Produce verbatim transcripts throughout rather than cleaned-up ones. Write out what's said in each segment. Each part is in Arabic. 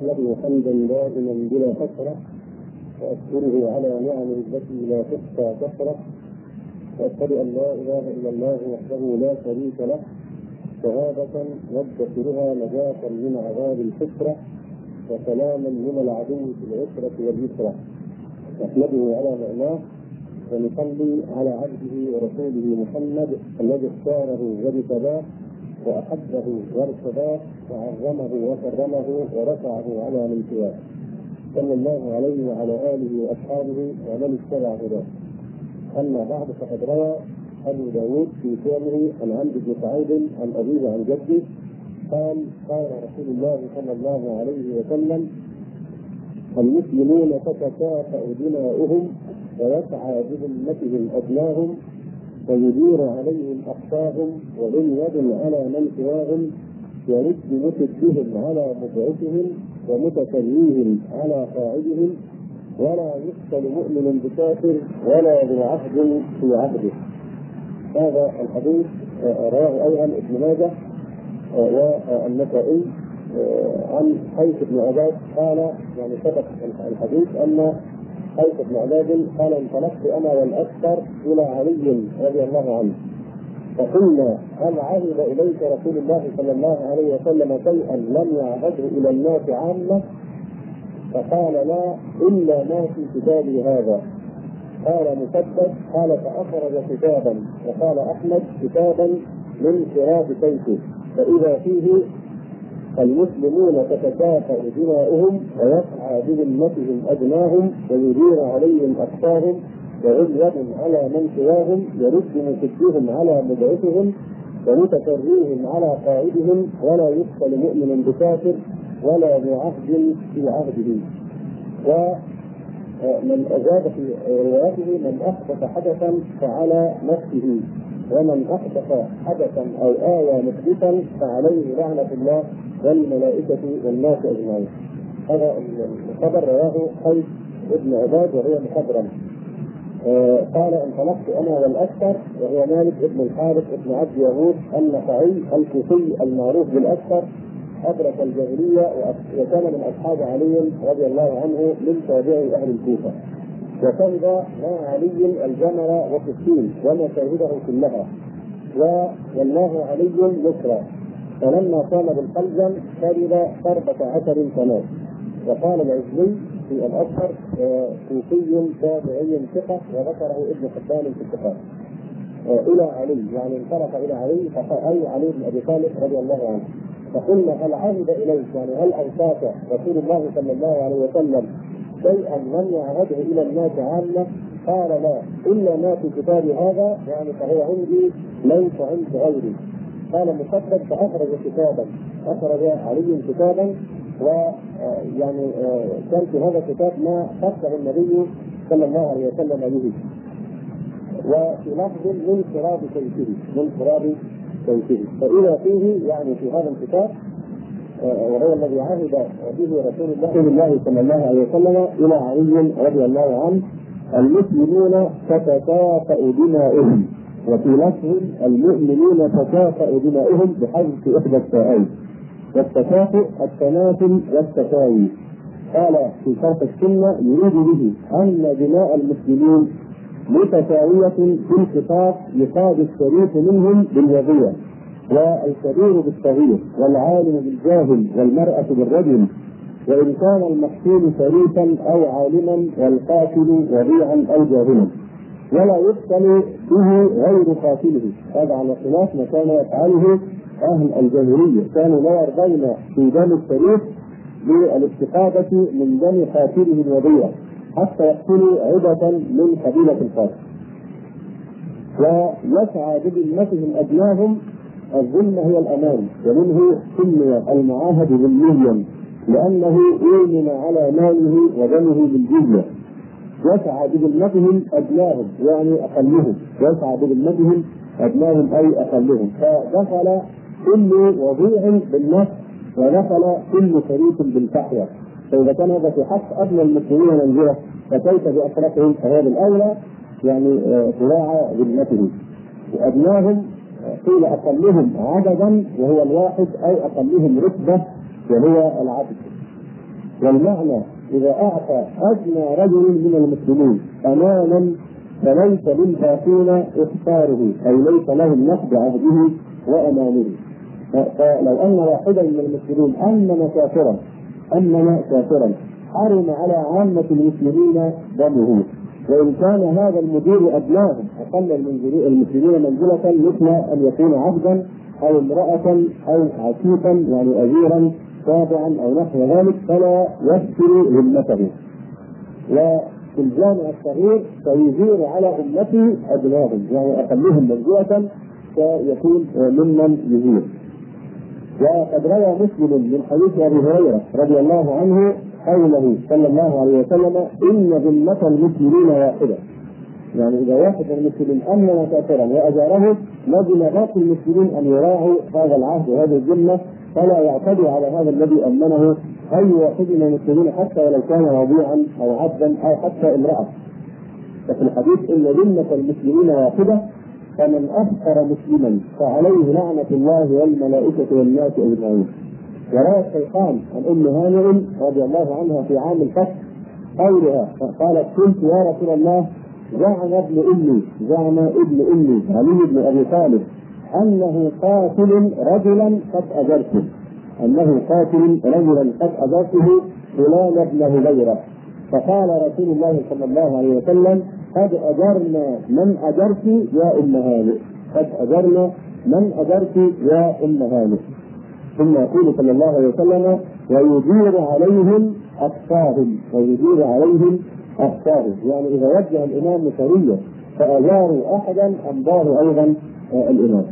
أحمده حمدا دائما بلا فترة، وأشكره على نعمه التي لا تحصى كثرة، وأشهد أن لا إله إلا الله وحده لا شريك له شهادة ندخرها نجاة من عذاب الفكرة وسلاما من العدو في العسرة واليسرى. نحمده على نعماه ونصلي على عبده ورسوله محمد الذي اختاره واجتباه وأحبه وارتضاه وعظمه وكرمه ورفعه على من سواه، صلى الله عليه وعلى آله وأصحابه ومن اتبع هداه. أما بعد، فقد روى أبو داود في سننه عن عمرو بن سعيد عن أبيه عن جده قال: قال رسول الله صلى الله عليه وسلم: المسلمون تتكافأ دماؤهم ويسعى بذمتهم أدناهم ويدير عليهم أقصاهم وإن يد على من سواهم يرد مسدهم على مبعثهم ومتكليهم على قاعدهم ولا يقتل مؤمن بكافر ولا ذو عهد في عهده. هذا الحديث رواه أيضا ابن ماجه والنسائي عن قيس بن عباد قال، يعني سبق الحديث أن قيس بن عباد قال: انطلقت أنا والأكثر إلى علي رضي الله عنه فقلنا: هل عهد إليك رسول الله صلى الله عليه وسلم شيئا لم يعهده إلى الناس عامة؟ فقال: لا، إلا ما في كتابي هذا. قال مسدد: قال: فأخرج كتابا. وقال أحمد: كتابا من شراب سيفه فإذا فيه: المسلمون تتكافأ دماؤهم ويسعى بذمتهم أدناهم ويدير عليهم أقصاهم وإن يد على من سواهم يرد مسدهم على مبعثهم ومتكريهم على قائدهم ولا يقتل مؤمن بكافر ولا ذو عهد في عهده. ومن أجاب في روايته: من أحدث حدثا فعلى نفسه، ومن أحدث حدثا أو آوى محدثا فعليه لعنة الله والملائكة والناس أجمعين. هذا الخبر رواه قيس بن عباد وهو مخضرم. آه قال: انطلقت أنا والأكثر، وهو مالك بن الحارث بن عبد يغوث النخعي الكوفي المعروف بالأكثر، أدرك الجاهلية وكان من أصحاب علي رضي الله عنه من تابعي أهل الكوفة، وشهد مع علي الجمل وفسطين ومشاهده كلها، والله علي يسرى. فلما كان بالقلزم شرب شربة عسل فمات. وقال العزلي في الأشهر: كوفي تابعي ثقة، وذكره ابن حبان في الثقات. إلى علي، يعني انطلق إلى علي، أي علي بن أبي طالب رضي الله عنه. فقلنا: هل عهد إليك، يعني هل أوصاك رسول الله صلى الله عليه وسلم شيئا لم يعهده إلى الناس عامة؟ قال: لا، إلا ما في كتابي هذا، يعني فهو عندي ليس عند غيري. قال مسدد: فأخرج كتابا، أخرج علي كتابا، ويعني كان في هذا الكتاب ما خصه النبي صلى الله عليه وسلم به، وفي لفظ من شراب سيفه، من شراب سيفه. فإذا فيه، يعني في هذا الكتاب وهو الذي عهد به رسول الله رسول الله صلى الله عليه وسلم إلى علي رضي الله عنه: المسلمون تتكافأ دماؤهم، وفي لفظ: المؤمنون تتكافأ دماؤهم بحذف إحدى التاءين، والتكافؤ التماثل والتساوي. قال في شرح السنة: يريد به أن دماء المسلمين متساوية في الخطاب يقاد الشريف منهم بالوضيع، والكبير بالصغير، والعالم بالجاهل، والمرأة بالرجل، وإن كان المقتول شريفا أو عالما والقاتل وضيعا أو جاهلا، ولا يقتل به غير قاتله. هذا على خلاف ما كان يفعله أهل الجاهلية، كانوا لا يرضون في دم الشريف بالاستفادة من دم قاتله الوضيع حتى يقتلوا عدة من قبيلة القاتل. ويسعى بذمتهم أدناهم، الذمة هي الأمان، ومنه سمي المعاهد ذميا لأنه يؤمن على ماله ودمه بالجزية. يسعى بذمتهم أدناهم، يعني أقلهم، يسعى بذمتهم أدناهم أي أقلهم. فدخل كل وضيع بالنفس ودخل كل شريك بالتحية. فإذا كان هذا في حق أدنى المسلمين منزلة، فكيف بأشرفهم؟ فهذا الأولى يعني تراعى ذمته. وأدناهم قيل أقلهم عددا وهو الواحد، أو أقلهم رتبة وهو العبد. والمعنى إذا أعطى أدنى رجل من المسلمين أمانا فليس للباقين إخساره، أي ليس لهم نقض عهده وأمانه. فلو أن واحدا من المسلمين أمن كافرا أمن كافرا حرم على عامة المسلمين دمه، وإن كان هذا المدير أدناهم أقل المسلمين منزلة مثل أن يكون عبدا أو امرأة أو عتيقا يعني أجيرا تابعا أو نحو ذلك، فلا يكسر ذمته. وفي الجامع الصغير فيجير على أمته أدناهم يعني أقلهم منزلة فيكون ممن يجير. وقد روى مسلم من حديث أبي هريرة رضي الله عنه قوله صلى الله عليه وسلم: إن ذمة المسلمين واحدة. يعني إذا واحد من المسلمين أمن كافرا وأجاره لزم باقي المسلمين أن يراعوا هذا العهد وهذه الذمة، فلا يعتدي على هذا الذي أمنه أي واحد من المسلمين حتى ولو كان رضيعا أو عبدا أو حتى امرأة. ففي الحديث: إن ذمة المسلمين واحدة فمن أخر مسلما فعليه لعنة الله والملائكة والناس أجمعين. وروى الشيخان عن أم هانئ رضي الله عنها في عام الفتح قولها قالت: قلت يا رسول الله زعم ابن أمي زعم ابن أمي علي بن أبي طالب أنه قاتل رجلا قد أجرته أنه قاتل رجلا قد أجرته فلان بن هبيرة. فقال رسول الله صلى الله عليه وسلم: قد أجرنا من أجرت يا أم هانئ قد أجرنا من أجرت يا أم هانئ. ثم يقول صلى الله عليه وسلم: ويجير عليهم أخفاهم ويجير عليهم أخفاهم. يعني إذا وجه الإمام سرية فأجاروا أحدا أمضاه أيضا الإمام.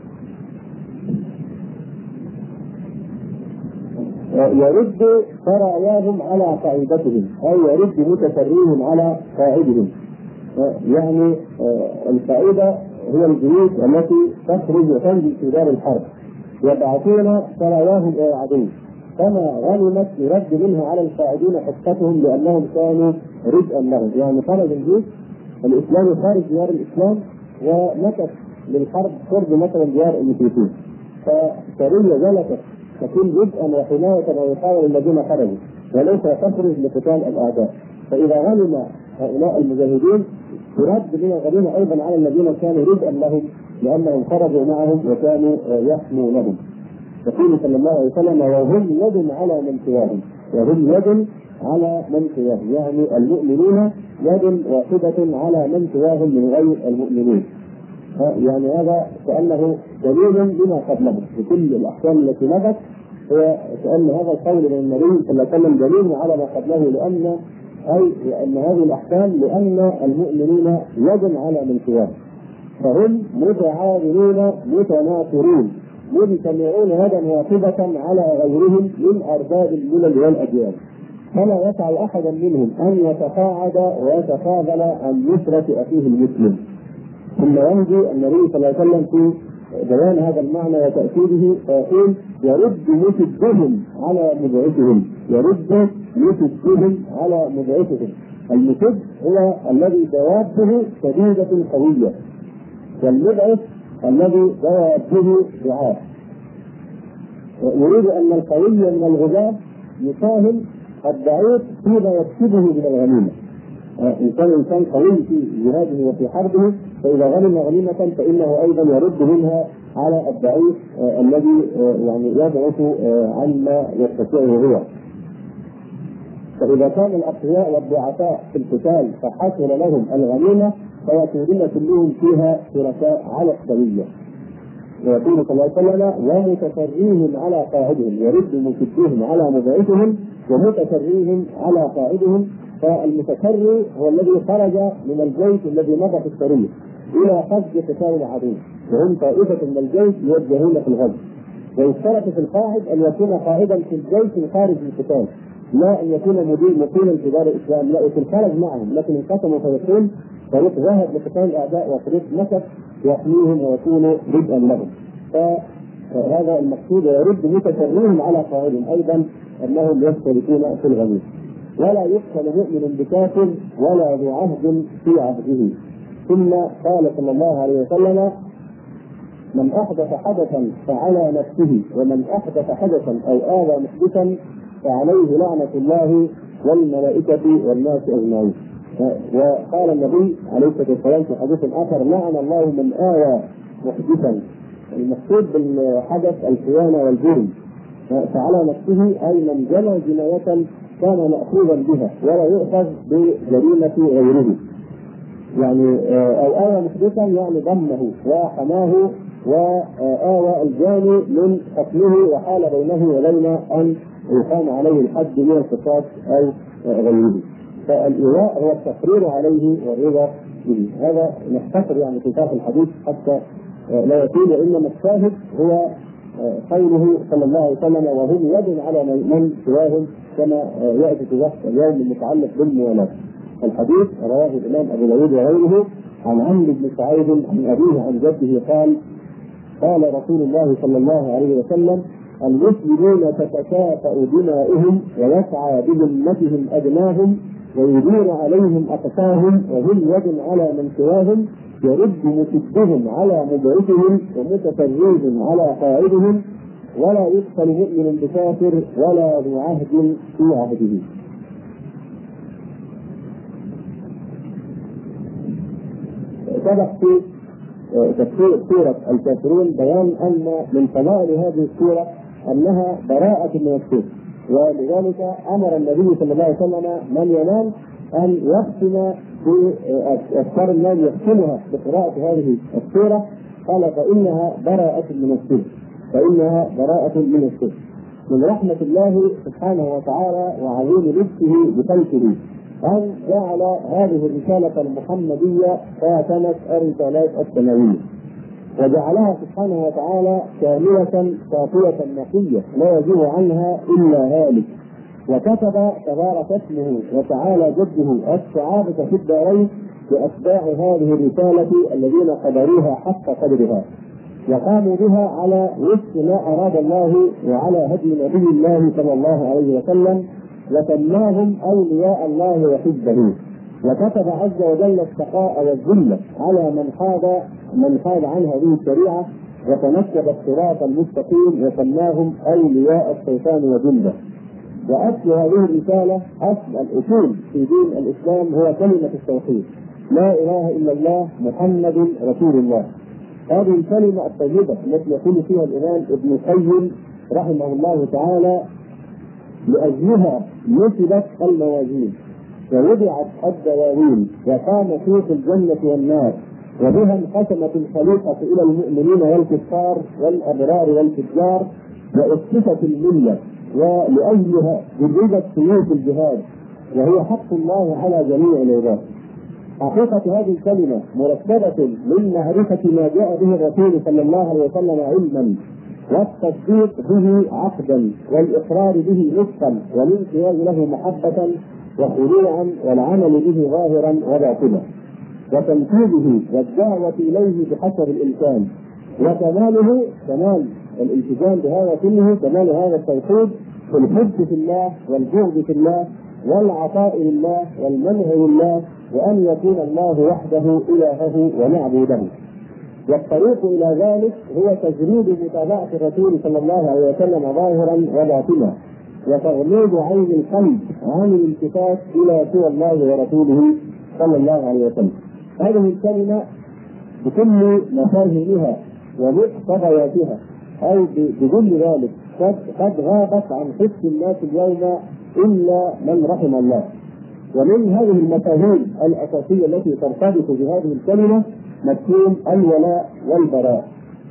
يرد سراياهم على قاعدتهم أي يرد متسريهم على قاعدهم. يعني القاعدة هي الجيوش التي تخرج وتنزل في دار الحرب، يبعثون سراياهم إلى العدو، كما غنمت يرد منها على القاعدين حصتهم لأنهم كانوا رزقا لهم. يعني خرج الجيش الإسلامي خارج ديار الإسلام ومكث للحرب قرب مثلا ديار المشركين، فسرية جلست تكون جزءا وحماية ووقاية للذين خرجوا وليس تخرج لقتال الأعداء. فإذا غنم هؤلاء المجاهدين ترد من الغنيمة أيضا على الذين كانوا رزقا لهم لأنهم خرجوا معهم وكانوا يحمونهم. يقول صلى الله عليه وسلم: وهم يد على من سواهم وهم يد على من سواهم. يعني المؤمنون يد واحدة على من سواهم من غير المؤمنين. يعني هذا كأنه دليل بما قبله بكل الأحكام التي مضت، هو كأن هذا القول من النبي صلى الله عليه وسلم دليل على ما قبله، لأن أي لأن هذه الأحكام لأن المؤمنين يد على من سواهم، فهم متعاونون متناصرون مجتمعون يدا واحدة على غيرهم من أرباب الملل والأديان، فلا يسع أحدا منهم أن يتقاعد ويتخاذل عن نصرة أخيه المسلم. ثم ينجي النبي صلى الله عليه وسلم في بيان هذا المعنى وتأكيده فيقول: يرد مسدهم على مبعثهم يرد مسدهم على مبعثهم. المسد هو الذي دوابه شديدة قوية، والمبعث الذي دوابه ضعاف. يريد أن القوي من الغزاة يساهم الضعيف فيما يكسبه من الغنيمة. إنسان إنسان قوي في جهاده وفي حربه، فإذا غنم غنيمة فإنه أيضا يرد منها على الضعيف آه الذي آه يعني يضعف آه عما يستطيعه هو. فإذا كان الأقوياء والضعفاء في القتال فحصل لهم الغنيمة فيكونون كلهم فيها شركاء على السوية. ويقول صلى الله عليه وسلم: ومتسريهم على قاعدهم يرد مسدهم على مبعثهم ومتسريهم على قاعدهم. فالمتسري هو الذي خرج من الجيش الذي مضى في السرية إلى قصد قتال العدو، وهم طائفة من الجيش يوجهون في الغزو. ويشترط في القاعد أن يكون قائدا في الجيش الخارج من القتال، لا أن يكون مدير مقيما في دار الإسلام، لا يكون خرج معهم لكن انقسموا فيكون فريق ذهب لقتال الأعداء وفريق مكث يحميهم ويكون رزقا لهم. فهذا المقصود. يرد متسريهم على قاعدهم أيضا أنهم يشتركون في الغنيمة. ولا يقتل مؤمن بكافر ولا ذو عهد في عهده. ثم قال صلى الله عليه وسلم: من أحدث حدثا فعلى نفسه ومن أحدث حدثا أو آذى محدثا فعليه لعنة الله والملائكة والناس أجمعين. وقال النبي عليه الصلاة والسلام في حديث آخر: لعن الله من آوى محدثا. المقصود بالحدث الخيانة والجرم، فعلى نفسه أي من جنى جناية كان مأخوذا بها ولا يؤخذ بجريمة غيره. يعني أو آوى محدثا يعني ضمه وحماه وآوى الجاني من قتله وحال بينه وبين أن يقام عليه الحد من القصاص أو غيره. فالإيواء هو التقرير عليه والرضا به. هذا نختصر يعني في ساق الحديث حتى لا يطيل، وإنما الشاهد هو قوله صلى الله عليه وسلم: وهم يد على من سواهم، كما يأتي في وقت اليوم المتعلق بالموالاة. الحديث رواه الإمام أبو داود وغيره عن عمرو بن سعيد عن أبيه عن جده قال: قال رسول الله صلى الله عليه وسلم: المسلمون تتكافأ دماؤهم ويسعى بذمتهم أدناهم ويدور عليهم أقساهم، وهم يد على من سواهم، يرد مسدهم على مبعثهم ومتفرجهم على قائدهم، ولا يقتل مؤمن بكافر ولا ذو عهد في عهده. سبق في تفسير سورة الكافرون بيان أن من فضائل هذه السورة أنها براءة من الشرك، ولذلك أمر النبي صلى الله عليه وسلم من ينام أن يختم في أذكار النوم يختمها بقراءة هذه السورة، قال: فإنها براءة من الشرك، فإنها براءة من الشرك. من رحمة الله سبحانه وتعالى وعظيم لطفه بخلقه أن جعل هذه الرسالة المحمدية خاتمة الرسالات السماوية، وجعلها سبحانه وتعالى كاملة صافية نقية لا يزيغ عنها إلا هالك. وكتب تبارك اسمه وتعالى جده السعادة في الدارين بأتباع هذه الرسالة الذين قدروها حق قدرها وقاموا بها على وفق ما أراد الله وعلى هدي نبي الله صلى الله عليه وسلم، وسماهم أولياء الله وحزبه. وكتب عز وجل الشقاء والذلة على من حاد من حاد عن هذه الشريعة وتنكب الصراط المستقيم، وسماهم أولياء الشيطان وجنده. وأصل هذه الرسالة، أصل الأصول في دين الإسلام هو كلمة التوحيد: لا إله إلا الله محمد رسول الله. هذه الكلمة الطيبة التي يقول فيها الإمام ابن القيم رحمه الله تعالى: لأجلها نصبت الموازين ووضعت الدواوين وقام سوق الجنة والنار، وبها انقسمت الخليقة إلى المؤمنين والكفار والأبرار والفجار، وأسست الملة، ولأجلها جربت سيوف الجهاد، وهي حق الله على جميع العباد. حقيقة هذه الكلمة مركبة من معرفة ما جاء به الرسول صلى الله عليه وسلم علما، والتصديق به عقدا، والإقرار به نطقا، والانقياد له محبة وخضوعا، والعمل به ظاهرا وباطنا، وتنفيذه والدعوة إليه بحسب الإمكان. وكماله كمال الالتزام بهذا كله، كمال هذا التوحيد في الحب في الله والبغض في الله والعطاء لله والمنع لله، وأن يكون الله وحده إلهه ومعبوده. والطريق إلى ذلك هو تجريد متابعة الرسول صلى الله عليه وسلم ظاهرا وباطنا، وتغميض عين القلب عن الالتفات إلى سوى الله ورسوله صلى الله عليه وسلم. هذه الكلمة بكل مفاهيمها ومقتضياتها أو بكل ذلك قد غابت عن حس الناس اليوم إلا من رحم الله. ومن هذه المفاهيم الأساسية التي ترتبط بهذه الكلمة مفهوم الولاء والبراء.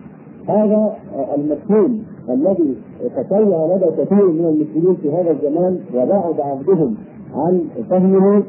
هذا المفهوم الذي تسير لدى كثير من المسلمين في هذا الزمان وبعد عبدهم عن فهمه،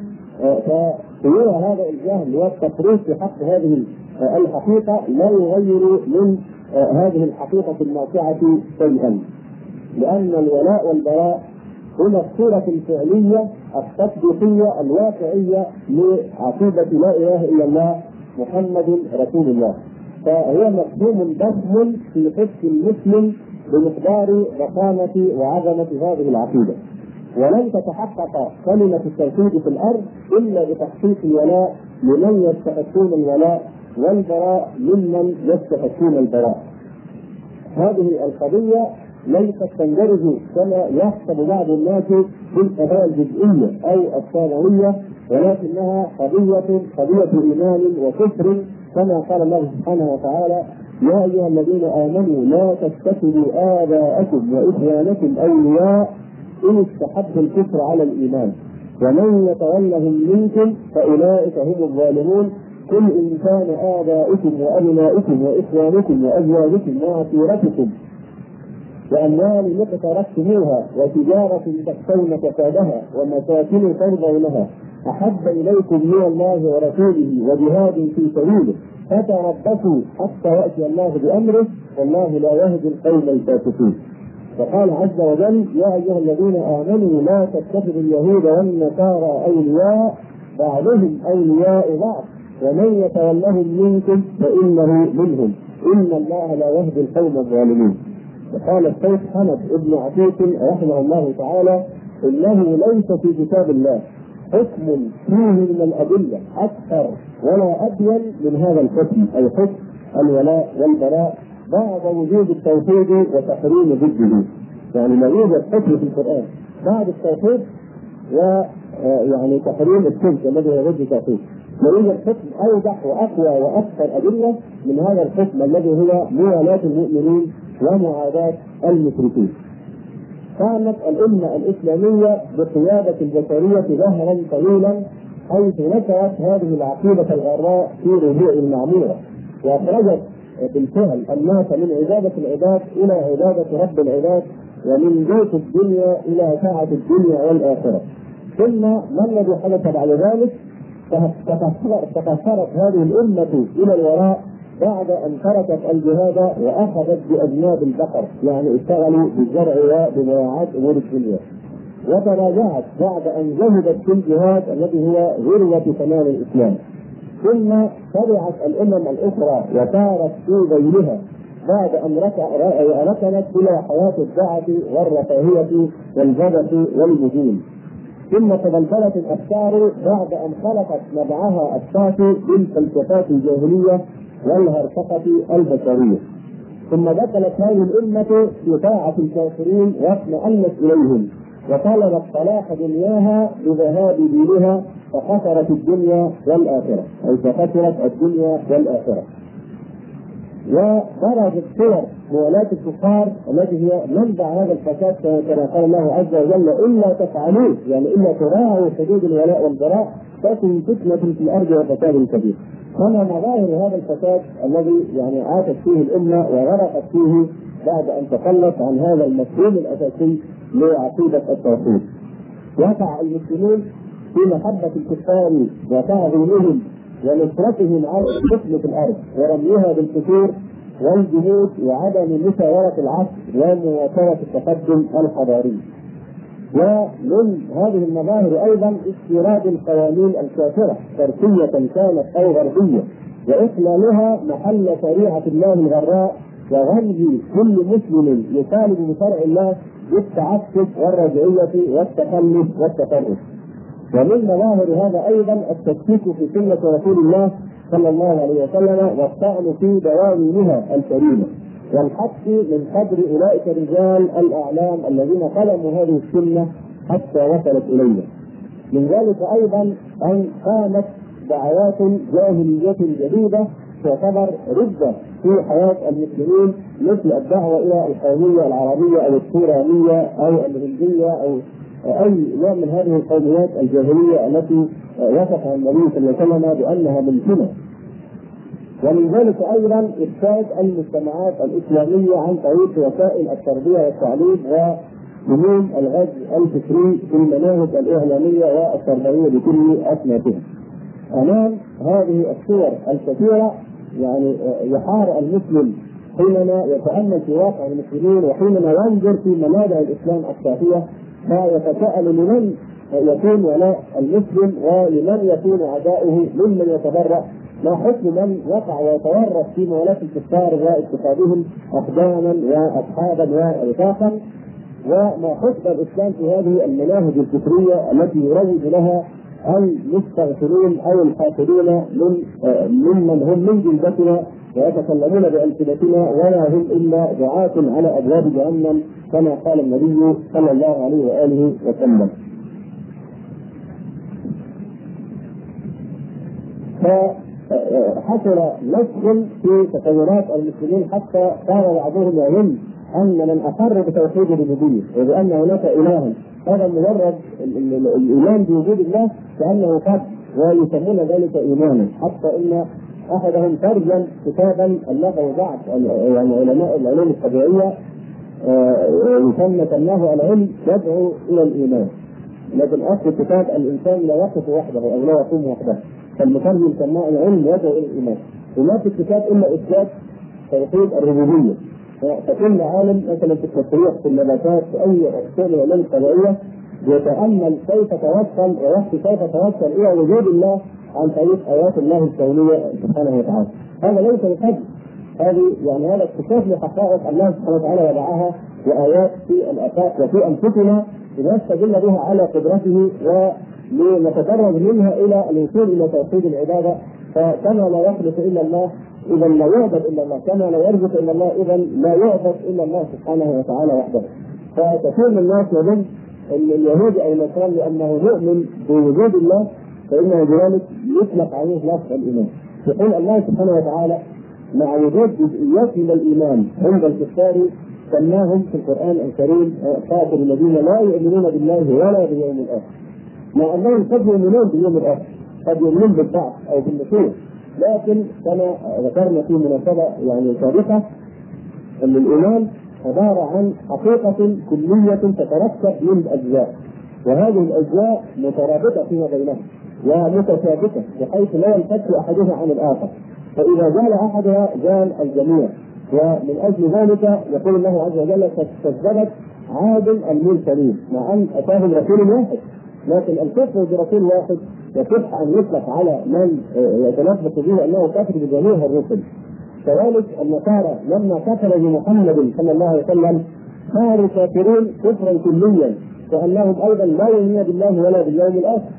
فسير هذا الجهل والتفريط في حق هذه الحقيقة لا يغير من هذه الحقيقة الناصعة شيئا، لأن الولاء والبراء هما الصورة الفعلية التطبيقية الواقعية لعقيدة لا إله إلا الله محمد رسول الله. فهي مفهوم ضخم في حس المسلم بمقدار ضخامة وعظمة هذه العقيدة، ولن تتحقق كلمة التوحيد في الأرض إلا بتحقيق الولاء لمن يستحقون الولاء والبراء ممن يستحقون البراء. هذه القضية ليست تندرج كما يحسب بعض الناس في القضايا الجزئيه او الثانويه، ولكنها قضيه قضيه ايمان وكفر، كما قال الله سبحانه وتعالى: يا ايها الذين امنوا لا تتخذوا اباءكم واخوانكم اولياء ان استحبوا الكفر على الايمان ومن يتولهم منكم فاولئك هم الظالمون. قل ان كان اباؤكم وابناؤكم واخوانكم وازواجكم وعشيرتكم واموال اقترفتموها وتجاره تخشون كسادها ومساكن ترضونها احب اليكم من الله ورسوله وجهاد في سبيله فتربصوا حتى ياتي الله بامره والله لا يهدي القوم الفاسقين. وقال عز وجل: يا ايها الذين امنوا لا تتخذوا اليهود والنصارى اولياء بعضهم اولياء بعض ومن يتولهم منكم فانه منهم ان الله لا يهدي القوم الظالمين. وقال الشيخ حمد بن عتيق رحمه الله تعالى: انه ليس في كتاب الله حكم فيه من الادله اكثر ولا ابين من هذا الحكم، اي حكم الولاء والبراء بعد وجود التوحيد وتحريم ضده. يعني لا يوجد حكم في القران بعد التوحيد ويعني تحريم الشرك الذي هو ضد التوحيد، لا يوجد حكم اوضح واقوى واكثر ادله من هذا الحكم الذي هو موالاه المؤمنين ومعاداه المشركين. كانت الامه الاسلاميه بقياده البشريه دهرا طويلا حيث نشرت هذه العقيده الغراء في ربوع المعموره، واخرجت بالفعل الناس من عباده العباد الى عباده رب العباد، ومن ضيق الدنيا الى سعه الدنيا والاخره. ثم ما الذي حدث بعد ذلك؟ تكسرت هذه الامه الى الوراء بعد ان تركت الجهاد واخذت باجناب البقر، يعني اشتغلوا بالزرع وبمراعاه امور الدنيا، وتراجعت بعد ان زهدت في الجهاد الذي هو ذروه كمال الاسلام. ثم تبعت الامم الاخرى وسارت في ذيلها بعد ان ركنت الى حياه الضعف والرفاهيه والجبس والمجون. ثم تبلبلت الافكار بعد ان خلقت نبعها الصافي بالفلسفات الجاهليه والهرطقه البشريه. ثم دخلت هذه الامه في طاعه الكافرين واطمأنت اليهم وطلبت صلاح دنياها بذهاب دينها فخسرت الدنيا والاخره، اي فخسرت الدنيا والاخره. وبرزت صور موالاه الكفار التي هي منبع هذا الفساد كما قال الله عز وجل: الا تفعلوه، يعني الا تراعوا حدود الولاء والبراء تكن فتنه في الارض وفساد كبير. كما مظاهر هذا الفساد الذي يعني عاشت فيه الامه وغرقت فيه بعد ان تخلت عن هذا المفهوم الاساسي لعقيده التوحيد. وقع المسلمون في محبه الكفار وتعظيمهم ونصرتهم على الحكم في الارض ورميها بالكفور والجهود وعدم مساواه العصر ومواصله التقدم الحضاري. ومن هذه المظاهر ايضا استيراد القوانين الكافره شرقيه كانت او غربيه واخلالها محل شريعه الله الغراء وغمز كل مسلم يطالب بشرع الله بالتعسف والرجعيه والتخلف والتفرق. ومن مظاهر هذا ايضا التشكيك في سنه رسول الله صلى الله عليه وسلم والطعن في دواوينها الكريمه والحث من قدر اولئك الرجال الاعلام الذين قلموا هذه السنه حتى وصلت الينا. من ذلك ايضا ان قامت دعوات جاهليه جديده تعتبر رده في حياه المسلمين، مثل الدعوه الى القوميه العربيه او التورانيه او الهنديه او اي نوع من هذه القوميات الجاهليه التي وصفها النبي صلى الله عليه وسلم بانها ممكنه. ومن ذلك ايضا افساد المجتمعات الاسلاميه عن طريق وسائل التربيه والتعليم وفنون الغزو الفكري في المناهج الاعلاميه والتربويه بكل اصنافها. امام هذه الصور الكثيره يعني يحار المسلم حينما يتامل في واقع المسلمين وحينما ينظر في مبادئ الاسلام الصافيه فيتساءل لمن يكون ولاء المسلم ولمن يكون عداؤه ممن يتبرأ، ما حكم من وقع ويتورط في مولاة الكفار واتخاذهم اقداما واصحابا ورفاقا، وما حكم الاسلام في هذه المناهج الفكريه التي يروج لها المستغفرون او الحاقدون من ممن هم من جلدتنا ويتكلمون بألسنتنا ولا هم إلا دعاة على أبواب جهنم كما قال النبي صلى الله عليه وآله وسلم. فحصل نسخ في تطورات المسلمين حتى صار بعضهم يظن أن من أقر بتوحيد الربوبية وبأن هناك إلها هذا مجرد الإيمان بوجود الله كأنه قد، ويسمون ذلك إيمانا، حتى إن أحدهم ترجم كتابا ألفه بعض يعني علماء العلوم الطبيعية يسمى سماه العلم يدعو إلى الإيمان، لكن أصل الكتاب الإنسان لا يقف وحده أو لا يقوم وحده، فالمترجم سماه العلم يدعو إلى الإيمان. وما في الكتاب إلا إثبات توحيد الربوبية. فكل عالم مثلا في التشريح في النباتات في أي أقسام العلوم الطبيعية يتأمل كيف توصل ويحكي كيف توصل إلى وجود الله عن طريق آيات الله الكونية سبحانه وتعالى. هذا ليس بقدر، هذه يعني هذا اكتشاف لحقائق الله سبحانه وتعالى وضعها وآيات في الآفاق وفي أنفسنا لنستدل بها على قدرته ولنتدرج منها إلى الوصول إلى توحيد العبادة. فكما لا يخلق إلا الله إذا لا يعبد إلا الله، كما لا يرزق إلا الله إذا لا يعبد إلا الله سبحانه وتعالى وحده. فكثير من الناس يظن أن اليهودي أو النصراني لأنه مؤمن بوجود الله فإنه بذلك يطلق عليه لفظ الإيمان. يقول الله سبحانه وتعالى مع وجود جزئيات من الإيمان عند الكفار سماهم في القرآن الكريم قاتل الذين لا يؤمنون بالله ولا باليوم الآخر، مع أنهم قد يؤمنون باليوم الآخر، قد يؤمنون بالبعث أو بالنشور، لكن كما ذكرنا في مناسبة يعني سابقة أن الإيمان عبارة عن حقيقة كلية تتركب من أجزاء، وهذه الأجزاء مترابطة فيما بينها ومتشابكة بحيث لا ينفك أحدها عن الآخر، فإذا زال أحدها زال الجميع. ومن أجل ذلك يقول الله عز وجل كذبت عاد المرسلين مع أن أتاهم رسول واحد، لكن الكفر برسول واحد يصح أن يطلق على من يتلفظ به أنه كفر بجميع الرسل. كذلك النصارى لما كفروا بمحمد صلى الله عليه وسلم صاروا كافرين كفرا كليا، كأنهم أيضا لا يؤمنون بالله ولا باليوم الآخر.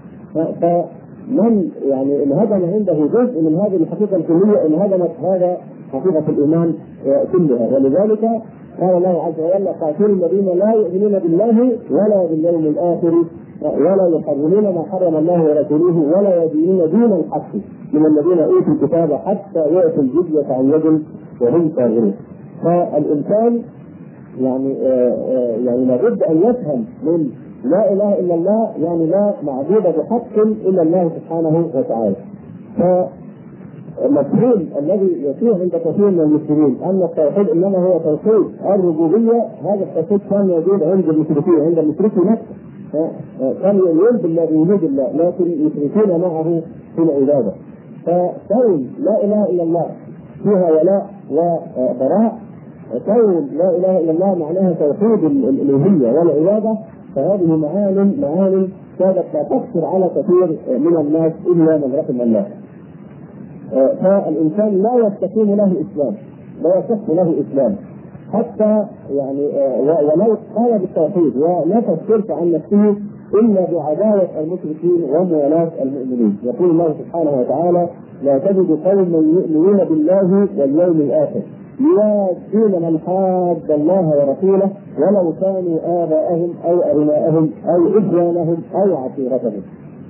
فمن يعني انهدم عنده جزء من هذه الحقيقة الكلية انهدمت هذا حقيقة الإيمان كلها. ولذلك قال الله عز وجل قاتلوا الذين لا يؤمنون بالله ولا باليوم الآخر ولا يحرمون ما حرم الله ورسوله ولا يدينون دين الحق من الذين اوتوا الكتاب حتى يؤتوا الجزية عن يد وهم صاغرون. فالإنسان يعني آآ يعني لابد أن يفهم من لا إله إلا الله يعني لا معبود بحق إلا الله سبحانه وتعالى. فالمفهوم الذي يصير عند كثير من المسلمين أن التوحيد إنما هو توحيد الربوبية، هذا التوحيد كان موجود عند المشركين، عند المشركين نفسه كانوا يؤمنون بالله بوجود الله لكن يشركون معه في العبادة. فكون لا إله إلا الله فيها ولاء وبراء، كون لا إله إلا الله معناها توحيد الألوهية والعبادة، فهذه معان معان كانت لا تقصر على كثير من الناس إلا من رحم الله. فالإنسان لا يستقيم له إسلام، لا يصح له إسلام حتى يعني ولو قال بالتوحيد ونفى الشرك عن نفسه إلا بعداوة المشركين وموالاة المؤمنين. يقول الله سبحانه وتعالى لا تجد قوما يؤمنون بالله واليوم الآخر يوادون من حاد الله ورسوله ولو كانوا آباءهم أو أبناءهم أو إخوانهم أو عشيرتهم.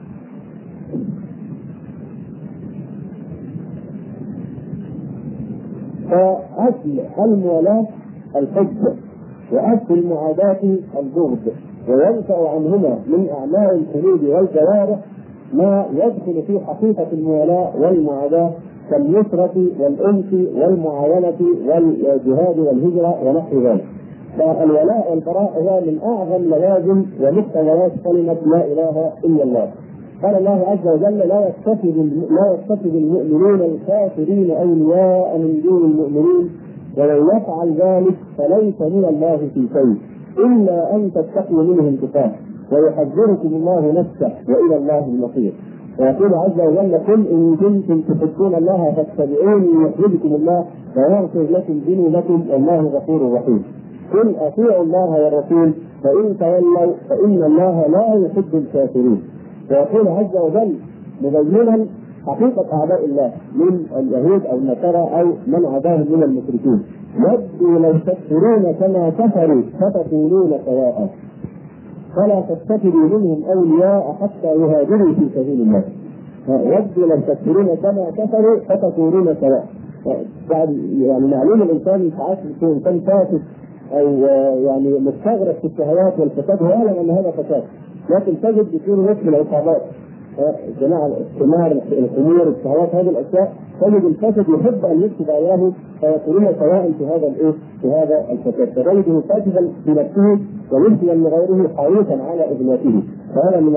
فأصل المولاة الحب وأصل المعاداة البغض، وينفع عنهما من أعمال القلوب والجوارح ما يدخل في حقيقة المولاة والمعاداة كالنصرة والأنس والمعاونة والجهاد والهجرة ونحو ذلك. فالولاء والبراء هو من أعظم لوازم ومقتضيات كلمة لا إله إلا الله. قال الله عز وجل لا يتخذ لا يتخذ المؤمنون الكافرين أولياء من دون المؤمنين ومن يفعل ذلك فليس من الله في شيء إلا أن تتقوا منهم تقاه ويحذركم الله نفسه وإلى الله المصير. ويقول عز وجل قل إن كنتم تحبون الله فاتبعوني يحببكم الله ويغفر لكم ذنوبكم والله غفور رحيم. قل أطيعوا الله والرسول فإن تولوا فإن الله لا يحب الكافرين. ويقول عز وجل مبينا حقيقة أعداء الله من اليهود أو النصارى أو من عداهم من المشركين. ودوا لو تكفرون كما كفروا فتكونون سواء فلا تتخذوا منهم أولياء حتى يهاجروا في سبيل الله. ودوا لو تكفرون كما كفروا فتكونون سواء. يعني معلوم الإنسان ساعات يكون إنسان فاسد أو يعني مستغرق في الشهوات والفساد، ويعلم أن هذا فساد، لكن تجد يكون مثل العصابات، جماعة الثمار، الخمور، الشهوات، هذه الأشياء، تجد الفاسد يحب أن يكتب إياه فيكونون سواء في هذا الإيه؟ في هذا الفساد، فتجده فاسدا في نفسه ويهدي لغيره حريصا على ابنته، فهذا من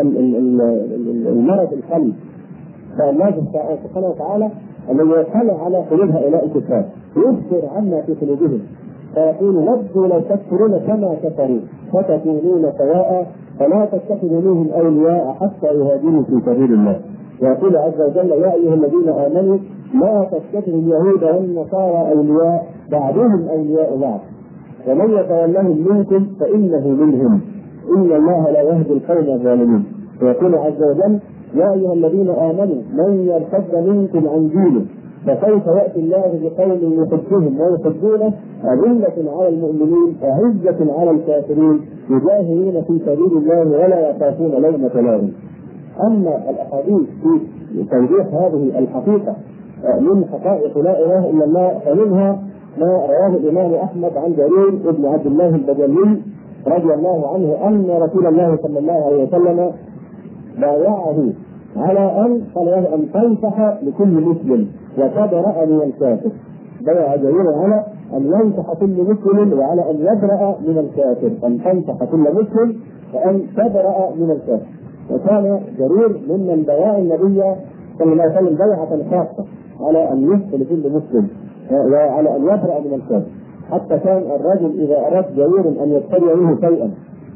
المرض القلب. فالله سبحانه وتعالى الذي يطلع على قلوب هؤلاء الكفار يبصر عما في قلوبهم، فيقول ودوا لو تكفرون كما كفروا فتكونون سواء فلا تتخذوا منهم اولياء حتى يهاجروا في سبيل الله. ويقول عز وجل يا ايها الذين امنوا لا تتخذوا اليهود والنصارى اولياء بعضهم اولياء بعض ومن يتولهم منكم فانه منهم ان الله لا يهدي القوم الظالمين. ويقول عز وجل يا ايها الذين امنوا من يرتد منكم عن دينه فسوف ياتي الله بقوم يحبهم ويحبونه أذلة على المؤمنين أعزة على الكافرين يجاهدون في سبيل الله ولا يخافون لومة لائم. أما الأحاديث في توضيح هذه الحقيقة من حقائق لا إله إلا الله فمنها ما رواه الإمام أحمد عن جرير بن عبد الله البجلي رضي الله عنه أن رسول الله صلى الله عليه وسلم بايعه على أن قال أن تنصح لكل مسلم وتبرأ من الكافر. بايع جرير على أن ينصح كل مسلم وعلى أن يبرأ من الكافر، أن تنصح كل مسلم وأن تبرأ من الكافر. وكان جرير ممن بايع النبي صلى الله عليه وسلم بيعة خاصة على أن ينصح لكل مسلم وعلى أن يبرأ من الكافر، حتى كان الرجل إذا أراد جرير أن يشتري منه شيئا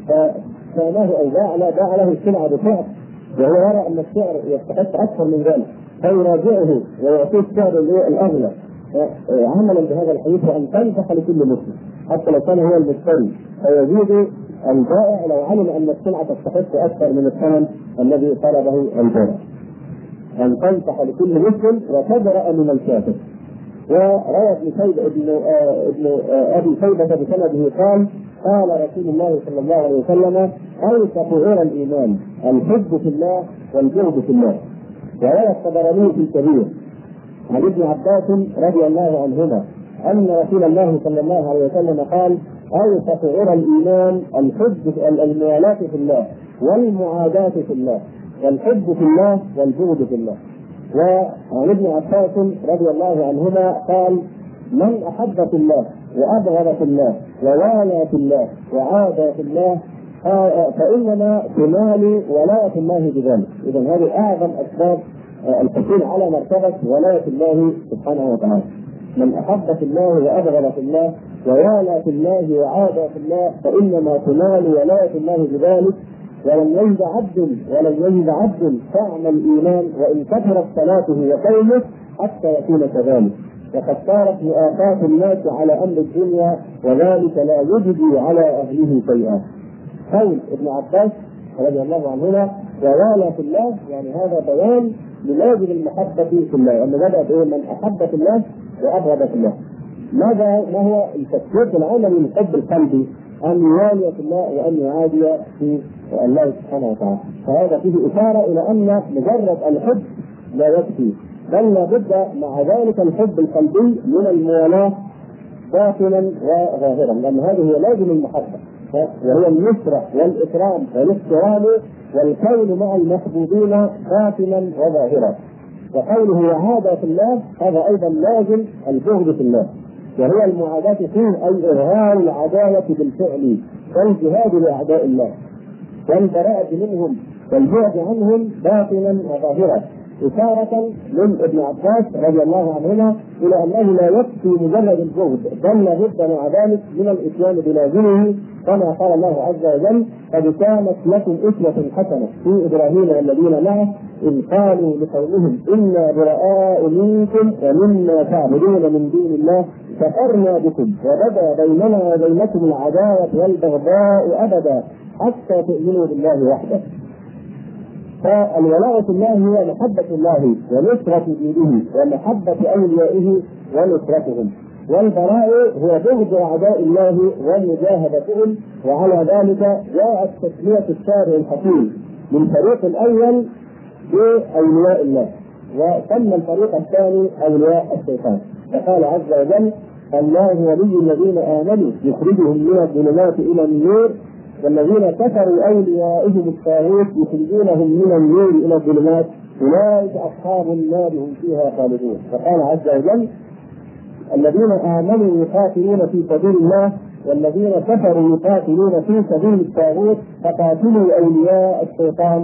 فكانه أو باع له باع له السلعة بسعر وهو يرى أن السعر يستحق أكثر من ذلك فيراجعه ويعطيه السعر الأغلى عملا بهذا الحديث وأن تنصح لكل مسلم حتى لو كان هو المشتري، فيزيد البائع لو علم أن السلعة تستحق أكثر من الثمن الذي طلبه البائع. أن تنصح لكل مسلم وتبرأ من الكافر. وروى ابن شيبة ابن ابن أبي شيبة بسنده قال قال رسول الله صلى الله عليه وسلم أوثق عرى الإيمان الحب في الله والبغض في الله. وروى الطبراني في الكبير عن ابن عباس رضي الله عنهما أن رسول الله صلى الله عليه وسلم قال أوثق عرى الإيمان الحب الموالاة في الله والمعاداة في الله، والحب في الله والبغض في الله. وعن ابن عباس رضي الله عنهما قال من أحب في الله وأبغض في الله ووالى في الله وعادى في الله فإنما تنال ولاية الله بذلك. إذن هذه أعظم أسباب الحصول على مرتبة ولاية الله سبحانه وتعالى. من أحب في الله وأبغض في الله ووالى في الله وعادى في الله فإنما تنال ولاية الله بذلك. ولن يجد عبد ولن يجد عبد طعم الإيمان وإن كثرت صلاته وصومه حتى يكون كذلك. وقد صارت مؤاخاة الناس على أمر الدنيا وذلك لا يجدي على أهله شيئا. قول ابن عباس رضي الله عنهما ووالى في الله، يعني هذا بيان لواجب المحبة في الله، أن بدأ بأن من أحب في الله وأبغض في الله. ماذا ما هو التفسير العملي للحب القلبي؟ أن يوالي في الله وأن يعادي في الله سبحانه وتعالى. فهذا فيه إشارة إلى أن مجرد الحب لا يكفي، بل لابد مع ذلك الحب القلبي من الموالاة باطنا وظاهرا، لأن هذه هي لازم المحبة، وهي النصرة والإكرام والاحترام والكون مع المحبوبين باطنا وظاهرا. وقوله وعادى في الله هذا أيضا لازم البغض في الله، وهي المعاداة فيه أي إظهار العداوة بالفعل والجهاد لأعداء الله والبراءة منهم والبعد عنهم باطنا وظاهرا، إشارة من ابن عباس رضي الله عنهما إلى أنه لا يكفي مجرد الجهد، بل لابد مع ذلك من الإتيان بلازمه، كما قال الله عز وجل قد كانت لكم أسوة حسنة في إبراهيم والذين معه إذ قالوا لقومهم إنا براء منكم ومما تعبدون من دون الله كفرنا بكم وبدا بيننا وبينكم العداوة والبغضاء أبدا حتى تؤمنوا بالله وحده. فالولاء في الله هي محبة الله ونصرة دينه ومحبة أوليائه ونصرتهم، والبراء هو بغض أعداء الله والمجاهدة بهم. وعلى ذلك جاءت تسمية الشارع الحكيم للفريق الأول بأولياء الله، وسمى الفريق الثاني أولياء الشيطان، فقال عز وجل: الله ولي الذين آمنوا يخرجهم من الظلمات إلى النور والذين كفروا أوليائهم الطاغوت يخرجونهم من النور إلى الظلمات أولئك أصحاب النار هم فيها خالدون. فقال عز وجل: الذين آمنوا يقاتلون في سبيل الله والذين كفروا يقاتلون في سبيل الطاغوت فقاتلوا أولياء الشيطان.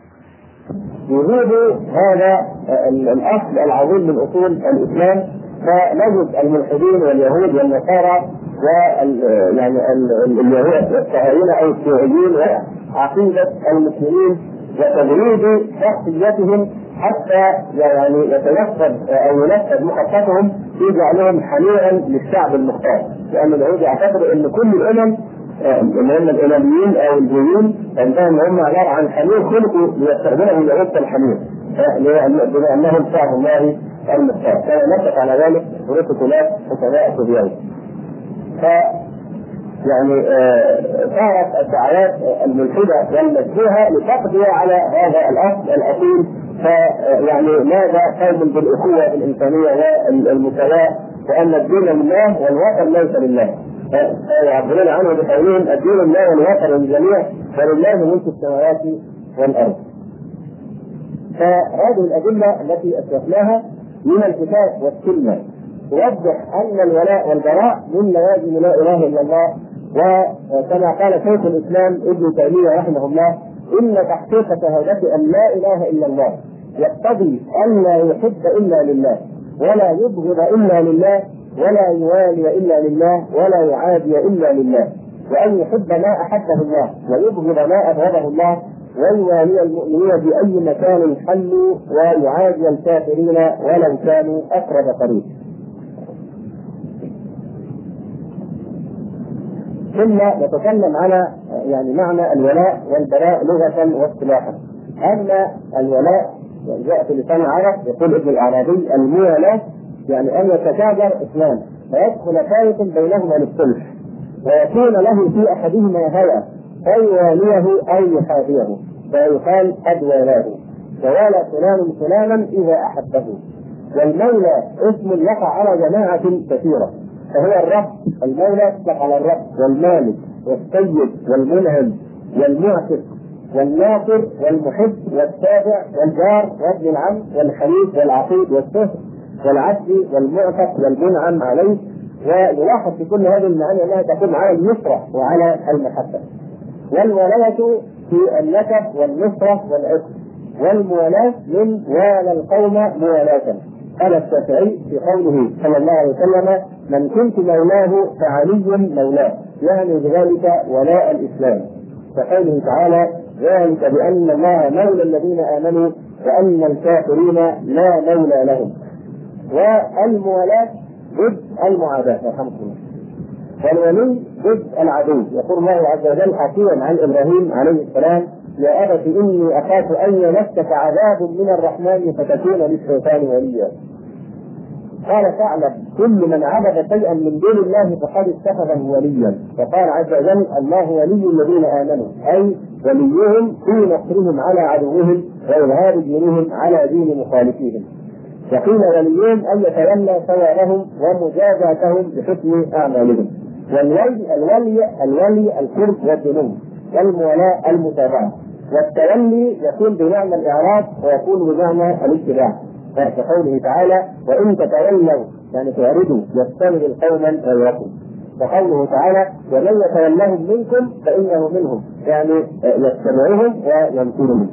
يريد هذا الأصل العظيم من أصول الإسلام، فنجد الملحدين واليهود والنصارى ويعني اليهود والصهاينة أو الشيوعيين وعقيدة المسلمين وتبريد شخصيتهم حتى يعني يتنفذ أو ينفذ مخططهم في جعلهم حميرا للشعب المختار، لأن اليهود يعتبروا أن كل الأمم اللي هم الإماميين أو الجيين عندهم هم عبارة عن حمير خلقوا ليستخدمهم اليهود كالحمير بما أنهم شعب الله المختار، كان نطق على ذلك ورثة ثلاث حكماء صهيوني. ف يعني صارت الدعوات الملحدة والمشبوهة لتقضي على هذا الأصل الأصيل. فيعني ماذا قوم بالأخوة الإنسانية والمساواة وأن الدين لله والوطن ليس لله، فيعبرون عنه بقولهم الدين لله والوطن للجميع ولله ملك السماوات والأرض. فهذه الأدلة التي أسلفناها من الكتاب والسنة توضح أن الولاء والبراء من لوازم لا إله إلا الله. وكما قال شيخ الإسلام ابن تيمية رحمه الله: إن تحقيق شهادة أن لا إله إلا الله يقتضي أن لا يحب إلا لله ولا يبغض إلا لله ولا يوالي إلا لله ولا يعادي إلا لله، وأن يحب ما أحبه الله ويبغض ما أبغضه الله ويوالي المؤمنين بأي مكان حلوا ويعادي الكافرين ولو كانوا أقرب قريب. ثم نتكلم على يعني معنى الولاء والبراء لغة واصطلاحا. أما الولاء جاء في لسان العرب يقول ابن الأعرابي: الموالاة يعني أن يتشاجر اثنان فيدخل ثالث بينهما للصلح ويكون له في أحدهما هوى فيواليه أو يحاذيه فيقال قد والاه، ووالى فلان فلانا إذا أحبه. والمولى اسم يقع على جماعة كثيرة، فهو الرب. المولى يطلق على الرب والمالك والسيد والمنعم والمعتق والناصر والمحب والتابع والجار وابن العم والحليف والعقيد والسهر والعبد والمعتق والمنعم عليه. ويلاحظ في كل هذه المعاني انها تكون على النصرة وعلى المحبة. والولاية في النسب والنصرة والعتق، والموالاة من والى القوم موالاة. قال الشافعي في قوله صلى الله عليه وسلم: من كنت مولاه فعلي مولاه، يعني بذلك ولاء الإسلام. فقوله تعالى: ذلك بأن الله مولى الذين آمنوا وأن الكافرين لا مولى لهم. والموالاة ضد المعاداة رحمه الله، والولي ضد العدو. يقول الله عز وجل حكيا عن إبراهيم عليه السلام: يا أبت إني أخاف أن يمسك عذاب من الرحمن فتكون للشيطان وليا. قال: فاعلم كل من عبد شيئا من دون الله فقد اتخذه وليا. فقال عز وجل: الله ولي الذين آمنوا، أي وليهم في نصرهم على عدوهم وإظهار دينهم على دين مخالفيهم. وقيل وليهم أن يتولى ثوابهم ومجازاتهم بحسن أعمالهم. والولي الولي الولي القرب والذنوب، والمولاة المتابعة. والتولي يكون بمعنى الإعراض ويكون بمعنى الاتباع، كقوله تعالى: وإن تتولوا يعني تعرضوا يستبدل قوما غيركم. وقوله تعالى: ومن يتولهم منكم فإنه منهم، يعني يتبعهم وينصرهم.